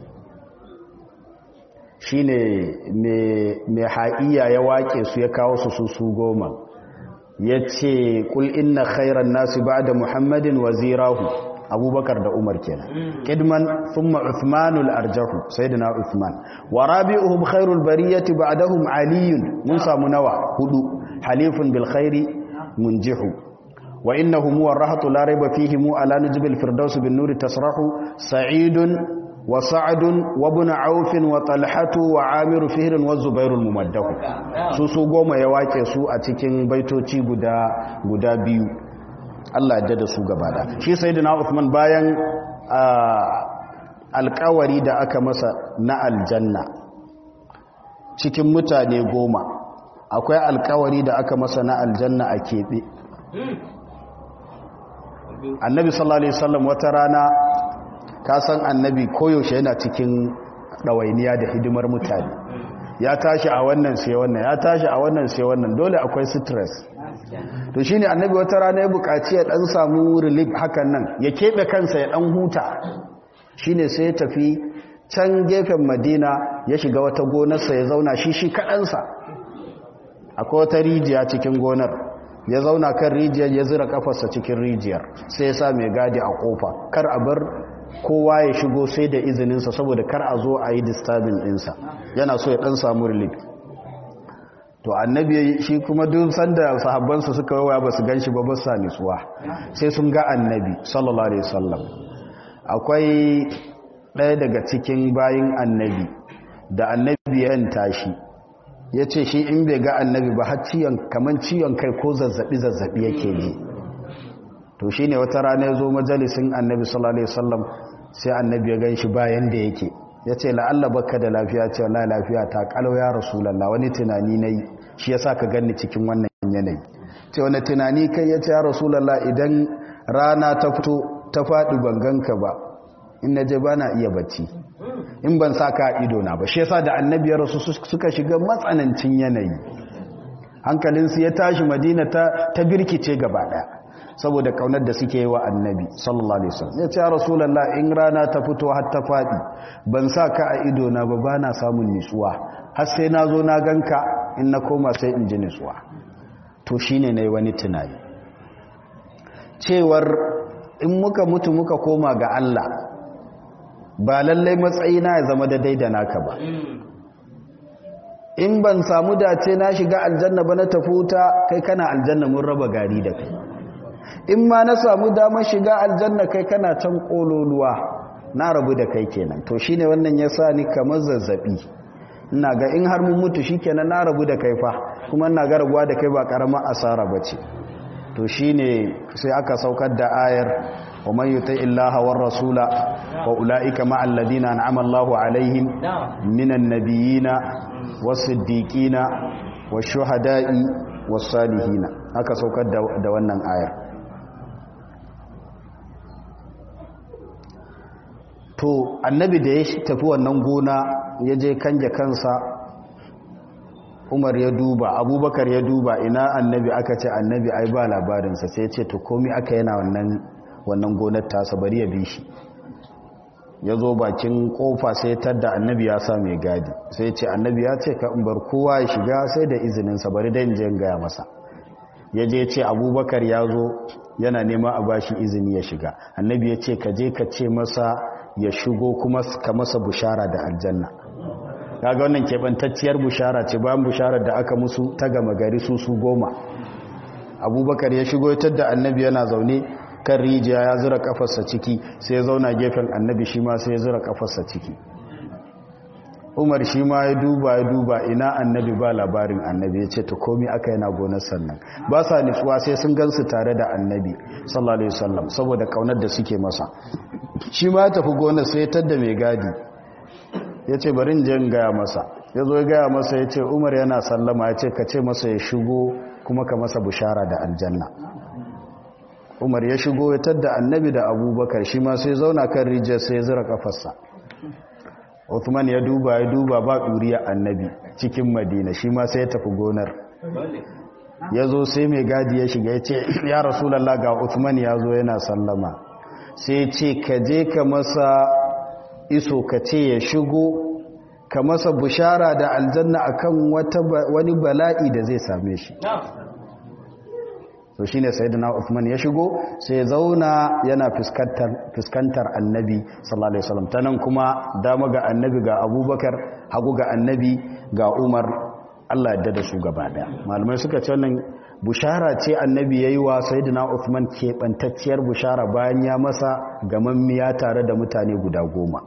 shine mai ha'iya ya wake su ya kawo su su goma ya ce kul inna khairan nasi ba'da muhammadin wazirahu abubakar da umar kenan kidman thumma uthmanul arjahu sayyidina uthman wa rabi'uhum khairul bariyati ba'dahum aliyun mun samu nawa hudu halifun bil khairi munjihu wa innahum huwa rahatu la rayba fihim ala najbil firdaus bin nuri tasrahu sa'idun wa sa'dun wa ibn auf wa talhatu wa amir fihr wa zubair al mumaddahu su su goma ya wake su a cikin baitoci guda guda biyu Allah ya da su gaba da shi sayyidina Uthman bayan alƙawari da aka masa na aljanna cikin mutane goma akwai alƙawari da aka masa na aljanna a keɓe annabi sallallahu alaihi wasallam wata rana ka san annabi koyaushe yana cikin ɗawainiya da hidimar mutane ya tashi a wannan sai wannan ya tashi a wannan sai wannan dole akwai stress to shine annabi wata rana ya buƙaci ya dan samu relief hakan nan ya kebe kansa ya dan huta shine sai ya tafi can gefen Madina ya shiga wata gonarsa ya zauna shi shi kadansa akwai wata rijiya cikin gonar ya zauna kan rijiyar ya zira kafarsa cikin rijiyar sai ya sa mai gadi a kofa kar a bar kowa ya shigo sai da izininsa saboda kar a zo a yi disturbing ɗinsa yana so ya dan samu relief to annabi shi kuma duk sanda sahabbansa suka waya ba su ganshi ba ba sa nutsuwa sai sun ga annabi sallallahu alaihi wasallam akwai ɗaya daga cikin bayin annabi da annabi ya yanta shi yace shi in bai ga annabi ba har ciyon kaman ciyon kai ko zazzabi zazzabi yake ji to shine wata rana ya zo majalisin annabi sallallahu alaihi wasallam sai annabi ya ganshi bayan da yake ya ce la'alla baka da lafiya ce wallahi lafiya ta kalau ya rasulallah wani tunani na yi shi ya sa ka ganni cikin wannan yanayi ce wani tunani kai ya ce ya rasulallah idan rana ta fito ta faɗi banganka ba in na je ba na iya bacci in ban sa ka ido na ba shi ya sa da annabi ya rasu suka shiga matsanancin yanayi hankalinsu ya tashi madina ta birkice gaba ɗaya saboda kaunar da suke yi wa annabi sallallahu alaihi wasallam ya ce ya rasulullah in rana ta fito har ta fadi ban sa ka a ido na ba bana samun nutsuwa har sai na zo na ganka in na koma sai in ji nutsuwa to shine nayi wani tunani cewar in muka mutu muka koma ga Allah ba lallai matsayina ya zama daidai da naka ba in ban samu dace na shiga aljanna ba na tafi wuta kai kana aljanna mun raba gari da kai in ma na samu damar shiga aljanna kai kana can kololuwa na rabu da kai kenan to shine wannan yasa ni kamar zazzabi ina ga in har mun mutu shikenan na rabu da kai fa kuma ina ga rabuwa da kai ba karamar asara bace to shine sai aka saukar da ayar wa man yuti illaha war rasula wa ulaika ma alladhina an'ama Allahu alaihim minan nabiyina was-siddiqina wash-shuhada'i was-salihina aka saukar da wannan ayar to annabi da ya tafi wannan gona ya je kanje kansa Umar ya duba Abubakar ya duba ina annabi aka ce annabi ai ba labarinsa sai ya ce to komai aka yana wannan wannan gonar tasa bari ya bi shi ya zo bakin kofa sai tadda annabi ya sa mai gadi sai ya ce annabi ya ce ka in bar kowa ya shiga sai da izininsa bari dan je gaya masa ya je ce Abubakar ya zo yana nema a bashi izini ya shiga annabi ya ce ka je ka ce masa ya shigo kuma ka masa bushara da aljanna kaga wannan kebantacciyar bushara ce bayan busharar da aka musu ta gama gari su su goma Abubakar ya shigo ya da annabi yana zaune kan rijiya ya zura kafarsa ciki sai ya zauna gefen annabi shi ma sai ya zura kafarsa ciki Umar shi ma ya duba ya duba ina annabi ba labarin annabi ya ce to komai aka yana gonar sannan ba sa nutsuwa sai sun gansu tare da annabi sallallahu alaihi wasallam saboda kaunar da suke masa shi ma ya tafi gonar sai ya tadda mai gadi ya ce bari in je in gaya masa ya zo ya gaya masa ya ce Umar yana sallama ya ce ka ce masa ya shigo kuma ka masa bushara da aljanna Umar ya shigo ya tadda annabi da Abubakar shi ma sai zauna kan rijiyar sai ya zura kafarsa Uthman ya duba ya duba ba ɗuriya annabi cikin Madina shi ma sai ya tafi gonar ya zo sai mai gadi ya shiga ya ce ya Rasulallah ga Uthman ya zo yana sallama sai ce ka je ka masa iso ka ce ya shigo ka masa bushara da aljanna akan wata wani bala'i da zai same shi to shine sayyidina Uthman ya shigo sai zauna yana fuskantar fuskantar annabi sallallahu alaihi wasallam tanan kuma dama ga annabi ga Abubakar hagu ga annabi ga Umar Allah ya dada su gaba daya malamai suka ce wannan bushara ce annabi yayi wa sayyidina Uthman ke bantacciyar bushara bayan ya masa gamammiya tare da mutane guda goma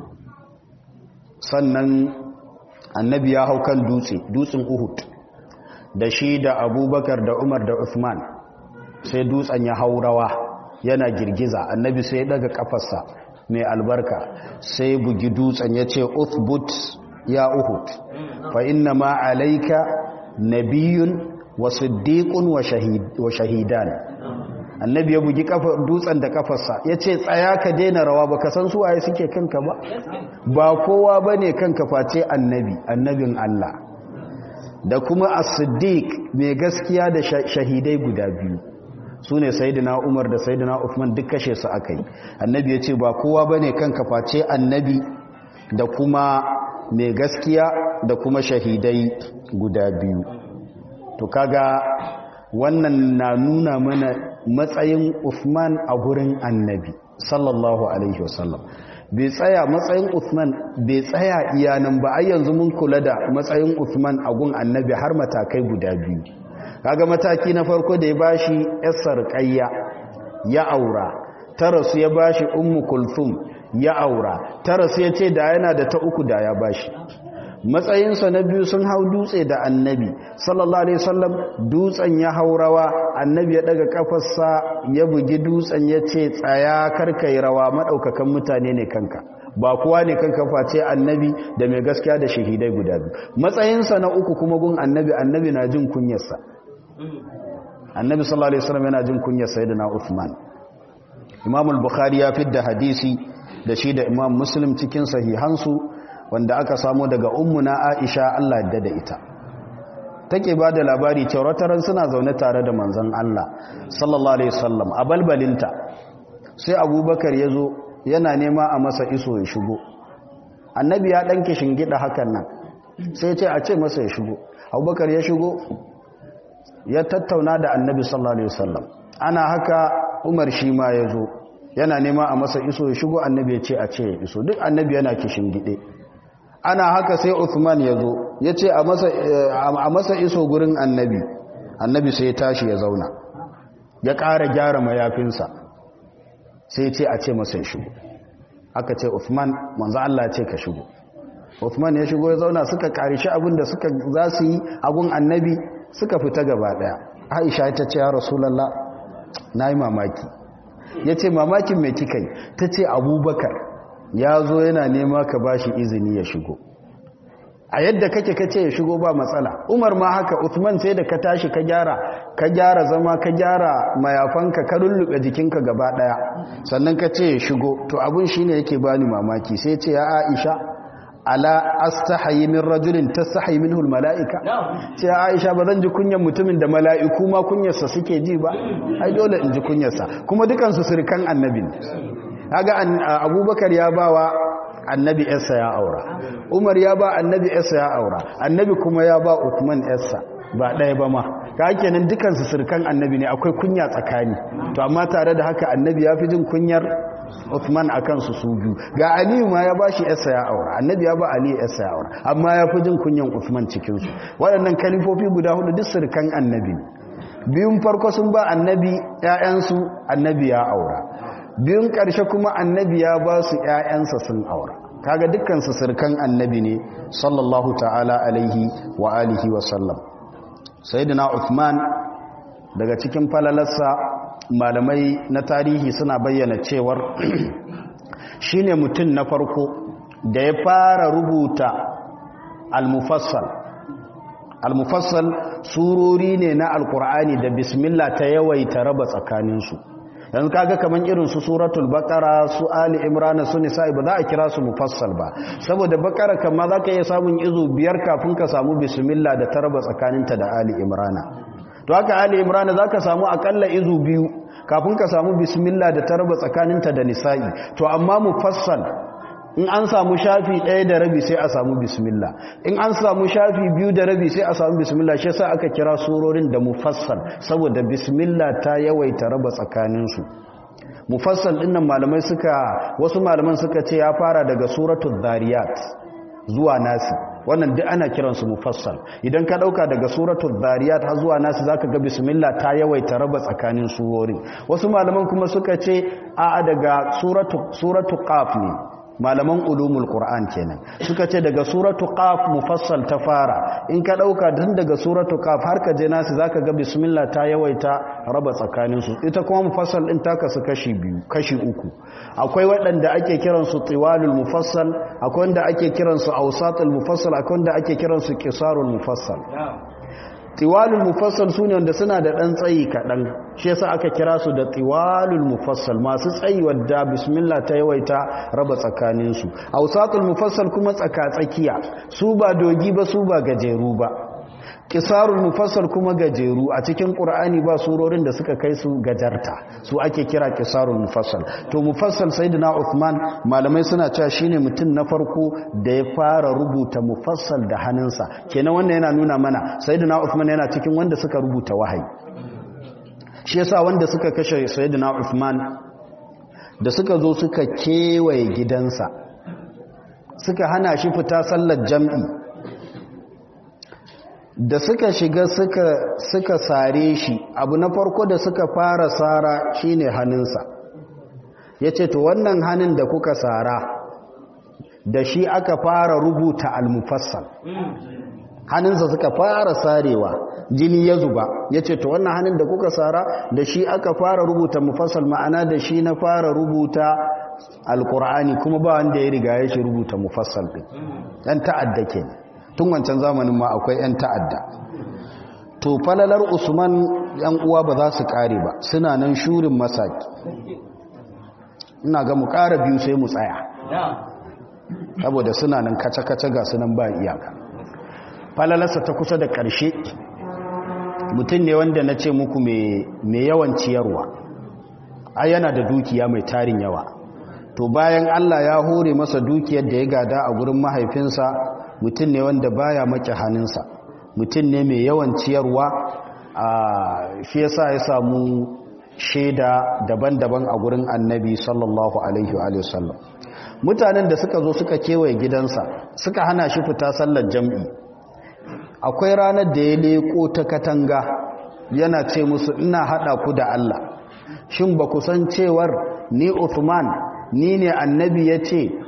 sannan annabi ya hau kan dutse dutsen Uhud da shi da Abubakar da Umar da Uthman sai dutsen ya haurawa yana girgiza annabi sai ya daga kafarsa mai albarka sai bugi dutsen ya ce uthbut ya Uhud fa inna ma alayka nabiyyun wa siddiqun wa shahidan annabi ya bugi kafar dutsen da kafarsa ya ce tsaya ka daina rawa baka san su waye suke kanka ba ba kowa bane kanka face annabi annabin Allah da kuma as-siddiq mai gaskiya da shahidai guda biyu su ne sayidina Umar da sayidina Uthman duk kashe su aka yi annabi ya ce ba kowa ba ne kan kaface annabi da kuma mai gaskiya da kuma shahidai guda biyu to kaga wannan na nuna mana matsayin Uthman a gurin annabi sallallahu alaihi wasallam bai tsaya matsayin Uthman bai tsaya iyanan ba ai yanzu mun kula da matsayin Uthman a gun annabi har matakai guda biyu kaga mataki na farko da ya bashi Yasar Qayya ya aura tarasu ya bashi Ummu Kulthum ya aura tarasu ya ce da yana da ta uku da ya bashi matsayinsa na biyu sun hau dutse da annabi sallallahu alaihi wasallam dutsen ya haurawa annabi ya daga kafarsa ya bugi dutsen ya ce tsaya karkai rawa madaukakan mutane ne kanka ba kowa ne kanka face annabi da mai gaskiya da shahidai guda biyu matsayinsa na uku kuma gun annabi annabi na jin kunyarsa annabi sallallahu alaihi wasallam yana jin kunyar sayyidina Uthman Imam al-Bukhari ya fidda hadisi da shi da Imam Muslim cikin sahihansu wanda aka samu daga ummuna Aisha Allah ya dada ita take ba da labari cewa wataran suna zaune tare da manzon Allah sallallahu alaihi wasallam a balbalinta sai Abubakar yazo yana nema a masa iso ya shigo annabi ya danke shingida hakan nan sai ya ce a ce masa ya shigo Abubakar ya shigo ya tattauna da annabi sallallahu alaihi wasallam ana haka Umar shi ma yazo yana nema a masa iso ya shigo annabi ya ce a ce ya iso duk annabi yana kishin gide ana haka sai Uthman yazo ya ce a masa a masa iso gurin annabi annabi sai ya tashi ya zauna ya ƙara gyara mayafinsa sai ya ce a ce masa ya shigo aka ce Uthman manzo Allah ya ce ka shigo Uthman ya shigo ya zauna suka karishi abin da suka za su yi agun annabi suka fita gaba daya. Aisha ta ce ya Rasulullah nayi mamaki. Yace mamakin me kika yi? Tace Abubakar ya zo yana nema ka bashi izini ya shigo. A yadda kake kace ya shigo ba matsala. Umar ma haka, Uthman sai da ka tashi ka gyara ka gyara zama ka gyara mayafanka ka rullube jikinka gaba daya sannan ka ce ya shigo. To abun shine yake bani mamaki. Sai ce ya Aisha ala astahayi min rajulin tastahayi minhu almalaika. Ce ya Aisha ba zan ji kunyan mutumin da mala'iku ma kunyarsa suke ji ba. Ai dole in ji kunyarsa. Kuma dukan su sirkan annabi. Kaga Abubakar ya bawa annabi yarsa ya aura, Umar ya ba annabi yarsa ya aura, annabi kuma ya ba Uthman yarsa ba ɗaya ba ma. Ka kenan dukansu sirkan annabi ne, akwai kunya tsakani. To amma tare da haka annabi ya fi jin kunyar Uthman akan su su biyu. Ga Aliyu ma ya ba shi yarsa ya aura, annabi ya ba Aliyu yarsa ya aura, amma ya fi jin kunyan Uthman cikin su. Waɗannan kalifofi guda hudu duk sirkan annabi ne. Biyun farko sun ba annabi ƴaƴansu, annabi ya aura. Biyun ƙarshe kuma annabi ya ba su ƴaƴansa sun aura. Kaga dukkansu sirkan annabi ne sallallahu ta'ala alaihi wa alihi wa sallam. Sayyidina Uthman daga cikin falalarsa malamai na tarihi suna bayyana cewar shine mutum na farko da ya fara rubuta al-mufassal. Al-mufassal surori ne na Alkur'ani da bismillah ta yawaita raba tsakaninsu. yanzu kaga kaman irin su suratul baqara su ali imran su nisa'i ba za a kira su mufassal ba saboda baqara kamma zaka iya samun izu biyar kafin ka samu bismillah da taraba tsakaninta da ali imran to haka ali imran zaka samu akalla izu biyu kafin ka samu bismillah da taraba tsakaninta da nisa'i to amma mufassal in an samu shafi ɗaya da rabi sai a samu bismillah in an samu shafi biyu da rabi sai a samu bismillah shi yasa aka kira surorin da mufassal saboda bismillah ta yawaita raba tsakaninsu mufassal dinnan malamai suka wasu malaman suka ce ya fara daga suratul dhariyat zuwa nasi wannan duk ana kiransu mufassal idan ka dauka daga suratul dhariyat har zuwa nasi zaka ga bismillah ta yawaita raba tsakanin surorin wasu malaman kuma suka ce a daga suratul suratul qaf ne malaman ulumul qur'an kenan suka ce daga suratu qaf mufassal ta fara in ka dauka dan daga suratu qaf har ka je nasu zaka ga bismillah ta yawaita raba tsakanin su ita kuma mufassal din ta kasu kashi biyu kashi uku akwai waɗanda ake kiran su tiwalul mufassal akwai wanda ake kiran su awsatul mufassal akwai wanda ake kiran su qisarul mufassal tiwalul mufassal sune wanda suna da dan tsayi kadan shi yasa aka kira su da tiwalul mufassal masu tsayi wadda bismillah ta yawaita raba tsakanin su awsatul mufassal kuma tsaka tsakiya su ba dogi ba su ba gajeru ba qisarul mufassal kuma gajeru a cikin qur'ani ba surorin da suka kai su gajarta su ake kira qisarul mufassal to mufassal sayyidina Uthman malamai suna cewa shine mutum na farko da ya fara rubuta mufassal da hannunsa kenan wannan yana nuna mana sayyidina Uthman yana cikin wanda suka rubuta wahayi shi yasa wanda suka kashe sayyidina Uthman da suka zo suka kewaye gidansa suka hana shi fita sallar jam'i da suka shiga suka suka sare shi abu na farko da suka fara sara shine hannunsa yace to wannan hannun da kuka sara da shi aka fara rubuta al-mufassal hannunsa suka fara sarewa jini ya zuba yace to wannan hannun da kuka sara da shi aka fara rubuta mufassal ma'ana da shi na fara rubuta al-qur'ani kuma ba wanda ya riga ya shi rubuta mufassal din dan ta'adda kenan tun wancan zamanin ma akwai 'yan ta'adda to falalar usman yan uwa ba za su kare ba suna nan shurin masaki ina ga mu kara biyu sai mu tsaya saboda suna nan kace-kace ga sunan ba iyaka falalarsa ta kusa da ƙarshe mutum ne wanda na ce muku mai yawan ciyarwa ai yana da dukiya mai tarin yawa to bayan Allah ya hore masa dukiyar da ya gada a gurin mahaifinsa mutum ne wanda baya maki hannunsa mutum ne mai yawan ciyarwa a shi yasa ya samu shaida daban-daban a gurin annabi sallallahu alaihi wa sallam mutanen da suka zo suka kewaye gidansa suka hana shi fita sallar jam'i akwai ranar da ya leko ta katanga yana ce musu ina hada ku da Allah shin ba ku san cewar ni Uthman ni ne annabi ya ce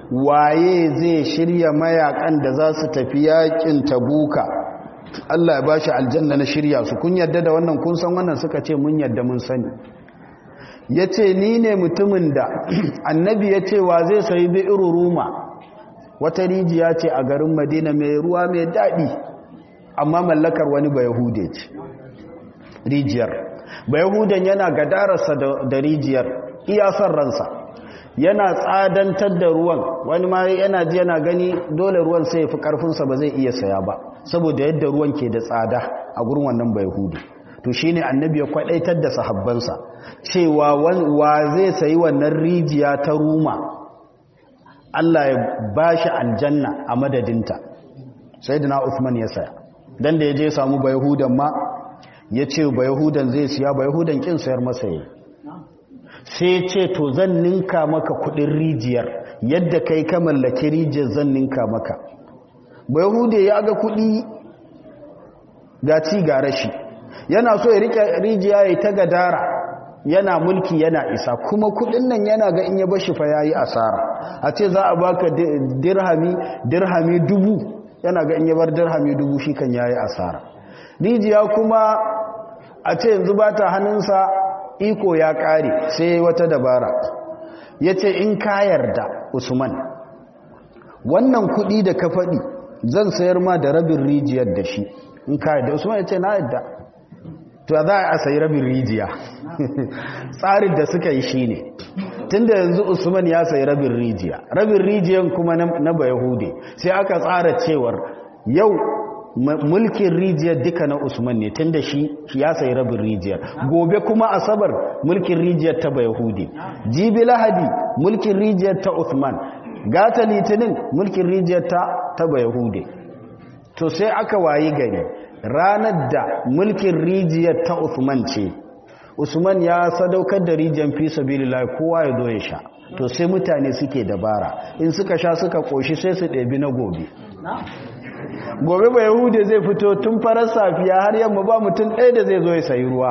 waye zai shirya mayakan da za su tafi yakin tabuka Allah ya bashi aljanna na shirya su kun yadda da wannan kun san wannan suka ce mun yadda mun sani yace ni ne mutumin da annabi ya ce wa zai sayi bi'ru ruma wata rijiya ce a garin Madina mai ruwa mai dadi amma mallakar wani bayahude ce rijiyar bayahudan yana gadararsa da rijiyar iya son ransa yana tsadantar da ruwan wani ma yana ji yana gani dole ruwan sai ya fi karfinsa ba zai iya saya ba saboda yadda ruwan ke da tsada a gurin wannan bayahudi to shine annabi ya kwadaitar da sahabbansa cewa wa zai sayi wannan rijiya ta ruma Allah ya bashi aljanna a madadinta sayyidina Uthman ya saya dan da yaje ya samu bayahudan ma yace bayahudan zai siya bayahudan kin sayar masa yayi sai ce to zan ninka maka kudin rijiyar yadda kai ka mallaki rijiyar zan ninka maka bayahude ya ga kudi ga ci ga rashi yana so ya rike rijiya ya ta gadara yana mulki yana isa kuma kudin nan yana ga in ya bashi fa yayi asara a ce za a baka dirhami dirhami dubu yana ga in ya bar dirhami dubu shi kan yayi asara rijiya kuma a ce yanzu ba ta hannunsa iko ya kare sai wata dabara yace in ka yarda Usman wannan kudi da ka fadi zan sayar ma da rabin rijiyar da shi in ka yarda Usman yace na yarda to za a sayi rabin rijiya tsarin da suka yi shine tunda yanzu Usman ya sayi rabin rijiya rabin rijiyan kuma na Bayahude sai aka tsara cewar yau mulkin rijiyar duka na Usman ne tunda shi ya sayi rabin rijiyar gobe kuma asabar mulkin rijiyar ta Bayahudi jibi lahadi mulkin rijiyar ta Usman gata litinin mulkin rijiyar ta ta Bayahudi to sai aka wayi gari ranar da mulkin rijiyar ta Usman ce Usman ya sadaukar da rijiyar fi sabilillah kowa ya zo ya sha to sai mutane suke dabara in suka sha suka koshi sai su ɗebi na gobe gobe ba yahude zai fito tun farar safiya har yamma ba mutum ɗaya da zai zo ya sayi ruwa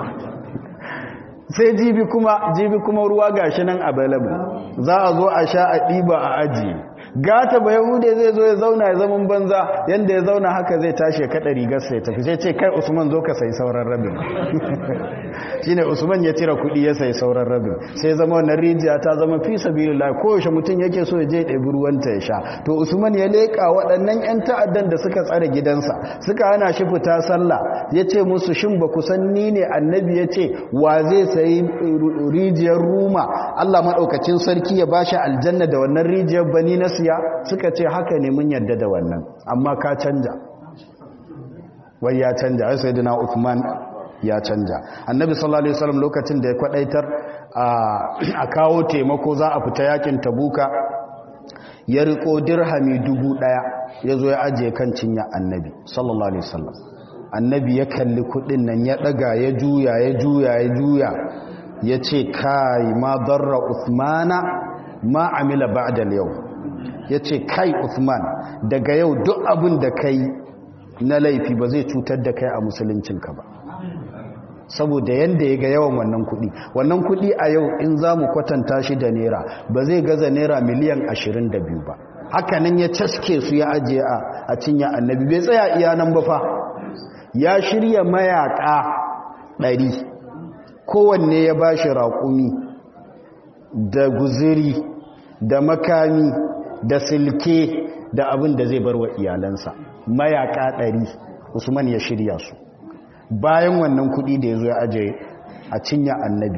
sai jibi kuma jibi kuma ruwa gashi nan available za a zo a sha a ɗiba a ajiye gata ba yahude zai zo ya zauna ya zaman banza yanda ya zauna haka zai tashi ya kada rigar sai tafi sai ce kai Usman zo ka sayi sauran rabin shine Usman ya tira kuɗi ya sayi sauran rabin sai zama wannan rijiya ta zama fi sabilillah ko yaushe mutum yake so ya je ya ɗebi ruwanta ya sha to Usman ya leka waɗannan ƴan ta'addan da suka tsare gidansa suka hana shi fita sallah ya ce musu shin ba ku san ni ne annabi ya ce wa zai sayi rijiyar ruma Allah madaukakin sarki ya bashi aljanna da wannan rijiyar bani na suka ce haka ne mun yarda da wannan amma ka canja wai ya canja wai sayyidina Uthman ya canja annabi sallallahu alaihi wasallam lokacin da ya kwadaitar a kawo taimako za a fita yakin tabuka ya riko dirhami dubu daya yazo ya ajiye kan cinya annabi sallallahu alaihi wasallam annabi ya kalli kudin nan ya daga ya juya ya juya ya juya yace kai ma darra Uthmana ma amila ba'da al-yawm ya ce kai Uthman daga yau duk abin da kai na laifi ba zai cutar da kai a musuluncinka ba saboda yanda ya ga yawan wannan kudi wannan kudi a yau in za mu kwatanta shi da naira ba zai gaza naira miliyan ashirin da biyu ba hakanan ya caske su ya ajiye a cinya annabi bai tsaya iya nan ba fa ya shirya mayaka ɗari kowanne ya ba shi raƙumi da guziri da makami da silke da abin da zai bar wa iyalansa mayaka ɗari Usman ya shirya su bayan wannan kuɗi da ya zo ya aje a cinya annabi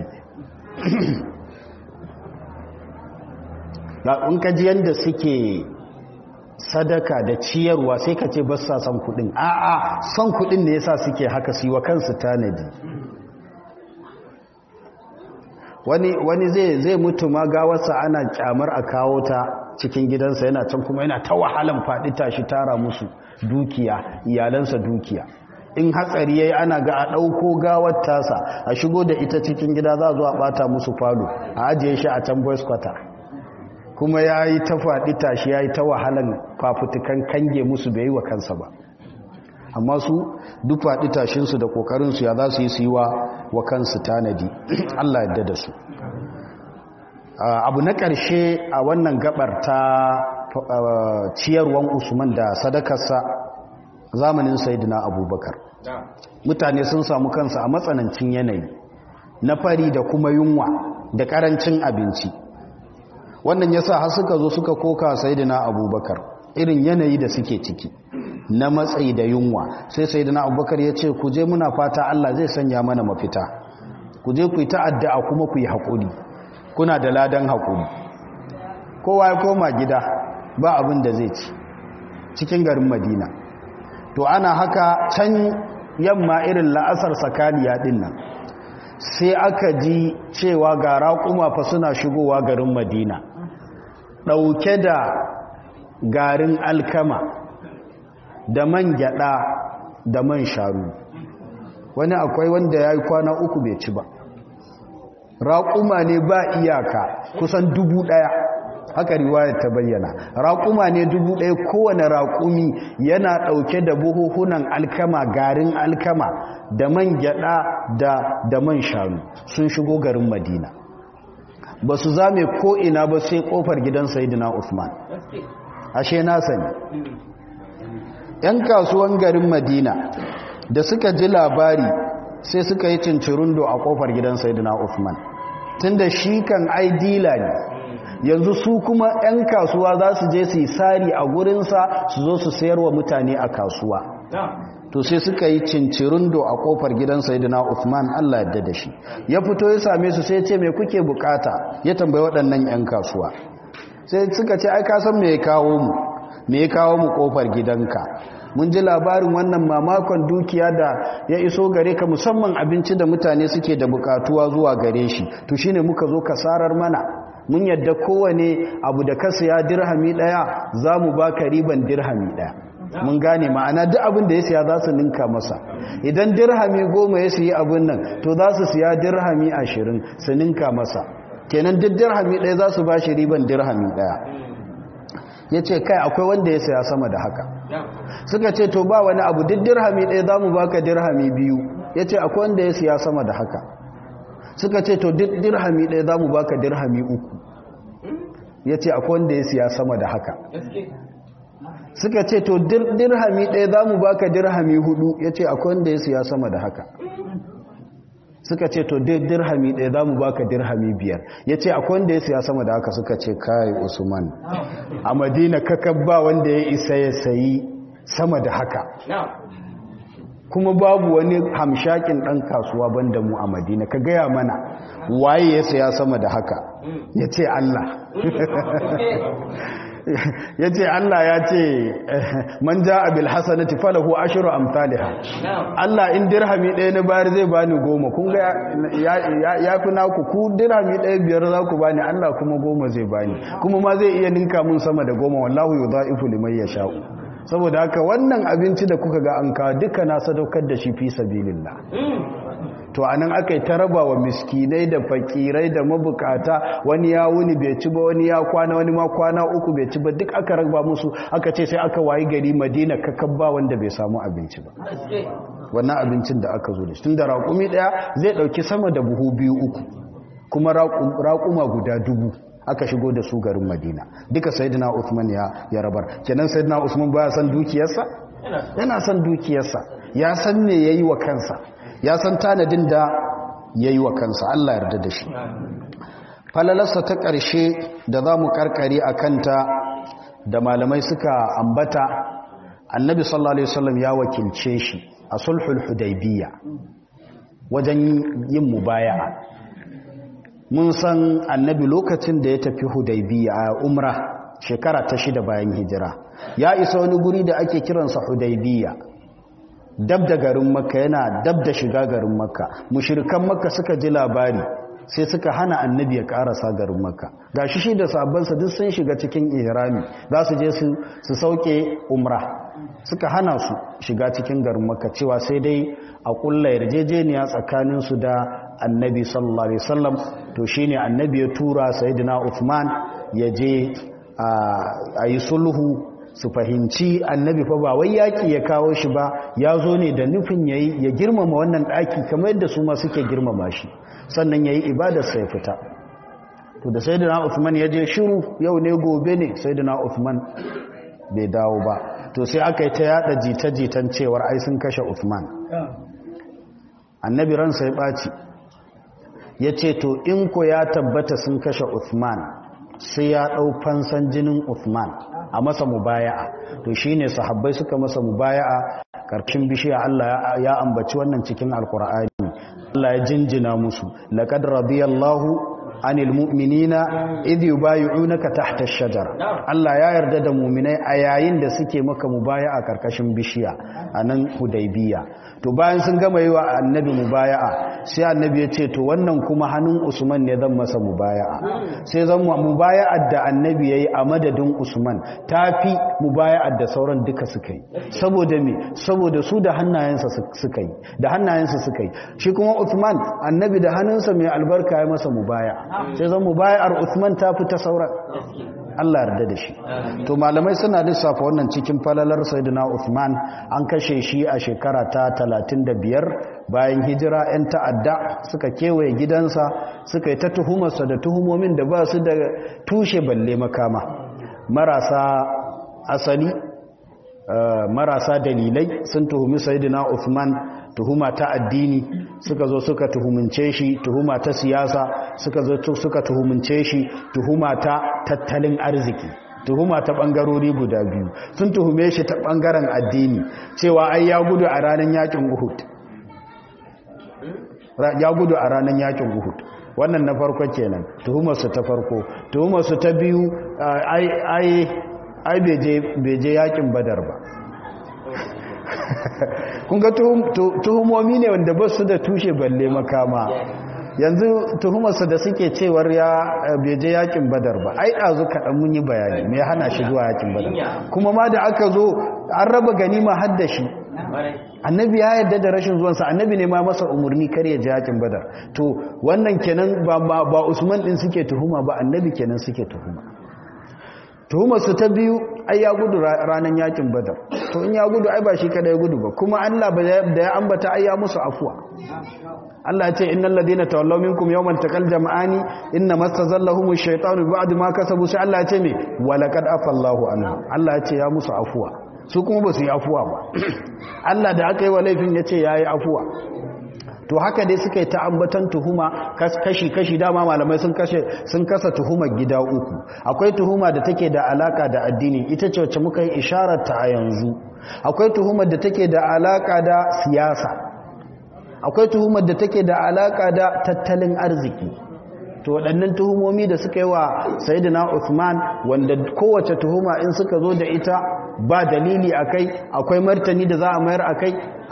in ka ji yadda suke sadaka da ciyarwa sai ka ce ba sa son kuɗin a'a son kuɗin ne yasa suke haka su yi wa kansu tanadi wani wani zai zai mutu ma gawarsa ana kyamar a kawo ta cikin gidansa yana can kuma yana ta wahalan faɗi tashi tara musu dukiya iyalansa dukiya in hatsari yayi ana ga a ɗauko gawar tasa a shigo da ita cikin gida za a zo a ɓata musu falo a ajiye shi a can boys quarter kuma yayi ta faɗi tashi yayi ta wahalan fafutukan kange musu bai yi wa kansa ba amma su duk faɗi tashinsu da ƙoƙarinsu ya za su yi su yi wa kansu tanadi Allah yadda da su abu na ƙarshe a wannan gabar ta ciyarwan Usman da sadakarsa zamanin Sayyidina Abubakar mutane sun samu kansu a matsanancin yanayi na fari da kuma yunwa da ƙarancin abinci wannan yasa har suka zo suka koka Sayyidina Abubakar irin yanayi da suke ciki na matsayi da yunwa sai Sayyidina Abubakar ya ce ku je muna fata Allah zai sanya mana mafita ku je ku yi ta'addu'a kuma ku yi haƙuri kuna da ladan haƙuri kowa ya koma gida ba abin da zai ci cikin garin Madina to ana haka can yamma irin la'asar sakaliya din nan sai aka ji cewa ga raƙuma fa suna shigowa garin Madina ɗauke da garin alkama da man gyaɗa da man sharu wani akwai wanda ya yi kwana uku bai ci ba raƙuma ne ba iyaka kusan dubu ɗaya haka riwayar ta bayyana raƙuma ne dubu ɗaya kowane raƙumi yana ɗauke da buhuhunan alkama garin alkama da man gyaɗa da, da man shanu sun shigo garin Madina ba su zame ko'ina ba sai ƙofar gidan Sayyidina Usman ashe na sani ‘yan kasuwan garin Madina da suka ji labari sai suka yi cincirundo a ƙofar gidan Sayyidina Usman tunda shi kan ai dila ne yanzu su kuma 'yan kasuwa za su je su yi sari a gurinsa su zo su sayar wa mutane a kasuwa to sai suka yi cincirindo a kofar gidan Sayyidina Uthman Allah yadda da shi ya fito ya same su sai ya ce me kuke bukata ya tambayi waɗannan 'yan kasuwa sai suka ce ai ka san me ya kawo mu me ya kawo mu kofar gidanka mun ji labarin wannan mamakon dukiya da ya iso gare ka musamman abinci da mutane suke da bukatuwa zuwa gare shi to shine muka zo kasarar mana mun yadda kowane abu da ka siya dirhami daya za mu baka riban dirhami daya mun gane ma'ana duk abin da ya siya za su ninka masa idan dirhami goma ya siya abin nan to za su siya dirhami ashirin su ninka masa kenan duk dirhami daya za su ba shi riban dirhami daya ya ce kai akwai wanda ya siya sama da haka suka ce to ba wani abu duk dirhami daya za mu baka dirhami biyu ya ce akwai wanda ya siya sama da haka suka ce to duk dirhami ɗaya za mu baka dirhami uku ya ce akwai wanda ya siya sama da haka suka ce to dirhami ɗaya za mu baka dirhami hudu ya ce akwai wanda ya siya sama da haka suka ce to dirhami ɗaya za mu baka dirhami biyar ya ce akwai wanda ya siya sama da haka suka ce kai Usman a Madina kakabba wanda ya isa ya sayi sama da haka kuma babu wani hamshakin ɗan kasuwa banda mu a Madina ka gaya mana waye ya saya sama da haka ya ce Allah ya ce Allah ya ce man ja abil hasanati falahu ashru amsalha Allah in dirhami ɗaya na bayar zai bani goma kun ga ya fi naku ku dirhami ɗaya biyar za ku bani Allah kuma goma zai bani kuma ma zai iya ninka mun sama da goma wallahu yudha'ifu liman yasha'u saboda haka wannan abinci da kuka ga an kawo duka na sadaukar da shi fi sabilillah to anan akai taraba wa miskinai da fakirai da mabukata wani ya wuni bai ci ba wani ya kwana wani ma kwana uku bai ci ba duk aka raba musu aka ce sai aka wayi gari Madina kakabba wanda bai samu abinci ba wannan abincin da aka zo da shi tunda raƙumi daya zai dauki sama da buhu biyu uku kuma raƙuma guda dubu aka shigo da su garin Madina duka Sayyidina Uthman ya ya rabar kenan Sayyidina Usman baya san dukiyarsa yana san dukiyarsa ya san me yayi wa kansa ya san tanadin da yayi wa kansa Allah yarda da shi falalarsa ta ƙarshe da zamu karkare akanta da malamai suka ambata Annabi sallallahu alaihi wasallam ya wakilce shi a sulhul hudaybiyya wajen yin mubaya'a mun san annabi lokacin da ya tafi hudaybiya a umra shekara ta shida bayan hijira ya isa wani guri da ake kiransa hudaybiya dab da garin makka yana dab da shiga garin makka mushrikan makka suka ji labari sai suka hana annabi ya karasa garin makka gashi shi da sahabbansa duk sun shiga cikin ihrami za su je su sauke umra suka hana su shiga cikin garin makka cewa sai dai a kulla yarjejeniya tsakaninsu da annabi sallallahu alaihi wasallam to shine annabi ya tura sayyidina Uthman ya je a yi sulhu su fahimci annabi fa ba wai yaki ya kawo shi ba ya zo ne da nufin yayi ya girmama wannan daki kamar yadda su ma suke girmama shi sannan yayi ibadar sa ya fita to da sayyidina Uthman ya je shiru yau ne gobe ne sayyidina Uthman bai dawo ba to sai aka yi ta yada jita-jitan cewar ai sun kashe Uthman annabi ransa ya ɓaci ya ce to in ko ya tabbata sun kashe Uthman sai ya ɗau fansan jinin Uthman a masa mubaya'a to shine sahabbai suka masa mubaya'a karkin bishiya Allah ya ambaci wannan cikin alkur'ani Allah ya jinjina musu laqad radiyallahu anil mu'minina idh yubayyi'unaka tahta ash-shajara Allah ya yarda da mu'minai a yayin da suke maka mubaya'a karkashin bishiya anan Hudaybiya to bayan sun gama yi wa annabi mubaya'a sai annabi ya ce to wannan kuma hannun Usman ne zan masa mubaya'a sai zan mubaya'ar da annabi yayi a madadin Usman tafi mubaya'ar da sauran duka suka yi saboda me saboda su da hannayensa suka yi da hannayensa suka yi shi kuma Usman annabi da hannunsa mai albarka ya masa mubaya'a sai zan mubaya'ar Usman tafi ta sauran Allah yarda da shi to malamai suna lissafa wannan cikin falalar sayyidina Uthman an kashe shi a shekara ta talatin da biyar bayan hijira ɗan ta'adda suka kewaye gidansa suka yi ta tuhumarsa da tuhumomin da ba su da tushe balle makama marasa asali marasa dalilai sun tuhumi sayyidina Uthman tuhuma ta addini suka zo suka tuhumince shi tuhuma ta siyasa suka zo suka tuhumince shi tuhuma ta tattalin arziki tuhuma ta bangarori guda biyu sun tuhume shi ta bangaren addini cewa ai ya gudu a ranar yakin Uhud ya gudu a ranar yakin Uhud wannan na farko kenan tuhumar su ta farko tuhumar su ta biyu ai ai ai beje yakin Badar ba kun ga tuhumomi ne wanda ba su da tushe balle makama yanzu tuhumarsa da suke cewar ya beje yakin Badar ba ai ɗazu kaɗan mun yi bayani me hana shi zuwa yakin Badar kuma ma da aka zo an raba ganima har da shi annabi ya yarda da rashin zuwansa annabi ne ma masa umarni kar ya je yakin Badar to wannan kenan ba ba Usman din suke tuhuma ba annabi kenan suke tuhuma tuhumarsu ta biyu ai ya gudu ranar yakin Badar to in ya gudu ai ba shi kada ya gudu ba kuma Allah da ya ambata ai ya musu afuwa Allah ya ce innal ladina tawallaw minkum yawmal taqal jam'ani inna mastazallahum ash-shaytanu ba'd ma kasabu sai Allah ya ce me walaqad afallahu anhu Allah ya ce ya musu afuwa su kuma ba su yi afuwa ba Allah da aka yi wa laifin ya ce yayi afuwa to haka dai suka yi ta ambatan tuhuma kashi-kashi dama malamai sun kashe sun kasa tuhumar gida uku akwai tuhuma da take da alaka da addini ita ce wacce muka yi isharar ta a yanzu akwai tuhumar da take da alaka da siyasa akwai tuhumar da take da alaka da tattalin arziki to waɗannan tuhumomi da suka yi wa sayyidina Uthman wanda kowace tuhuma in suka zo da ita ba dalili akai akwai martani da za a mayar akai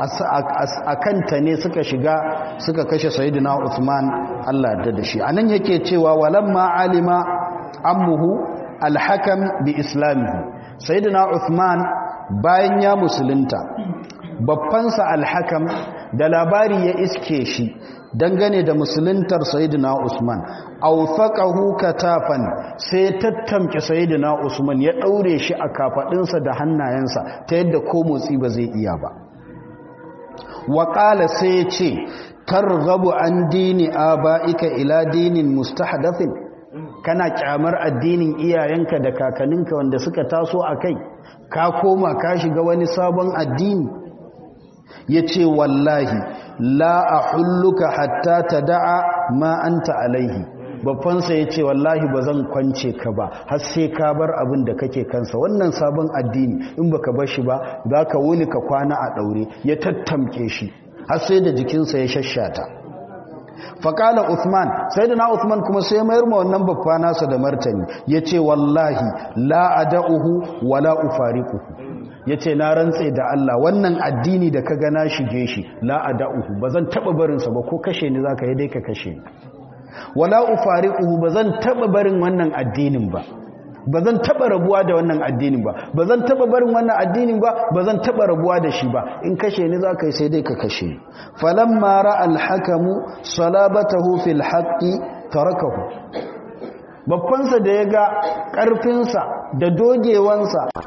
a kanta ne suka shiga suka kashe sayyidina Uthman Allah ya da shi anan yake cewa walamma alima ammuhu alhakam bi islamihi sayyidina Uthman bayan ya musulunta babbansa alhakam da labari ya iske shi dangane da musuluntar sayyidina Usman awfaqahu katafan sai tattamke sayyidina Usman ya daure shi a kafadinsa da hannayensa ta yadda ko motsi ba zai iya ba wa qala sai ce targhabu an dini abaika ila dinin mustahdathin kana kyamar addinin iyayenka da kakanninka wanda suka taso akai ka koma ka shiga wani sabon addini yace wallahi la ahulluka hatta tada'a ma anta alaihi babbansa yace wallahi bazan kwance ka ba har sai ka bar abin da kake kansa wannan sabon addini in baka bar shi ba zaka wuni ka kwana a daure ya tattamke shi har sai da jikinsa ya shashshata faƙala Uthman sai da na Uthman kuma sai mayar ma wannan babba nasa da martani yace wallahi la ada'uhu wala ufariquhu yace na rantse da Allah wannan addini da kaga na shige shi la ada'uhu bazan taba barin sa ba ko kashe ni zaka yi dai ka kashe ni wala ufariquhu bazan taba barin wannan addinin ba bazan taba rabuwa da wannan addinin ba bazan taba barin wannan addinin ba bazan taba rabuwa da shi ba in kashe ni zaka yi sai dai ka kashe ni falamma ra'a al-hakamu salabatahu fil haqqi tarakahu babbansa da yaga karfinsa da dogewansa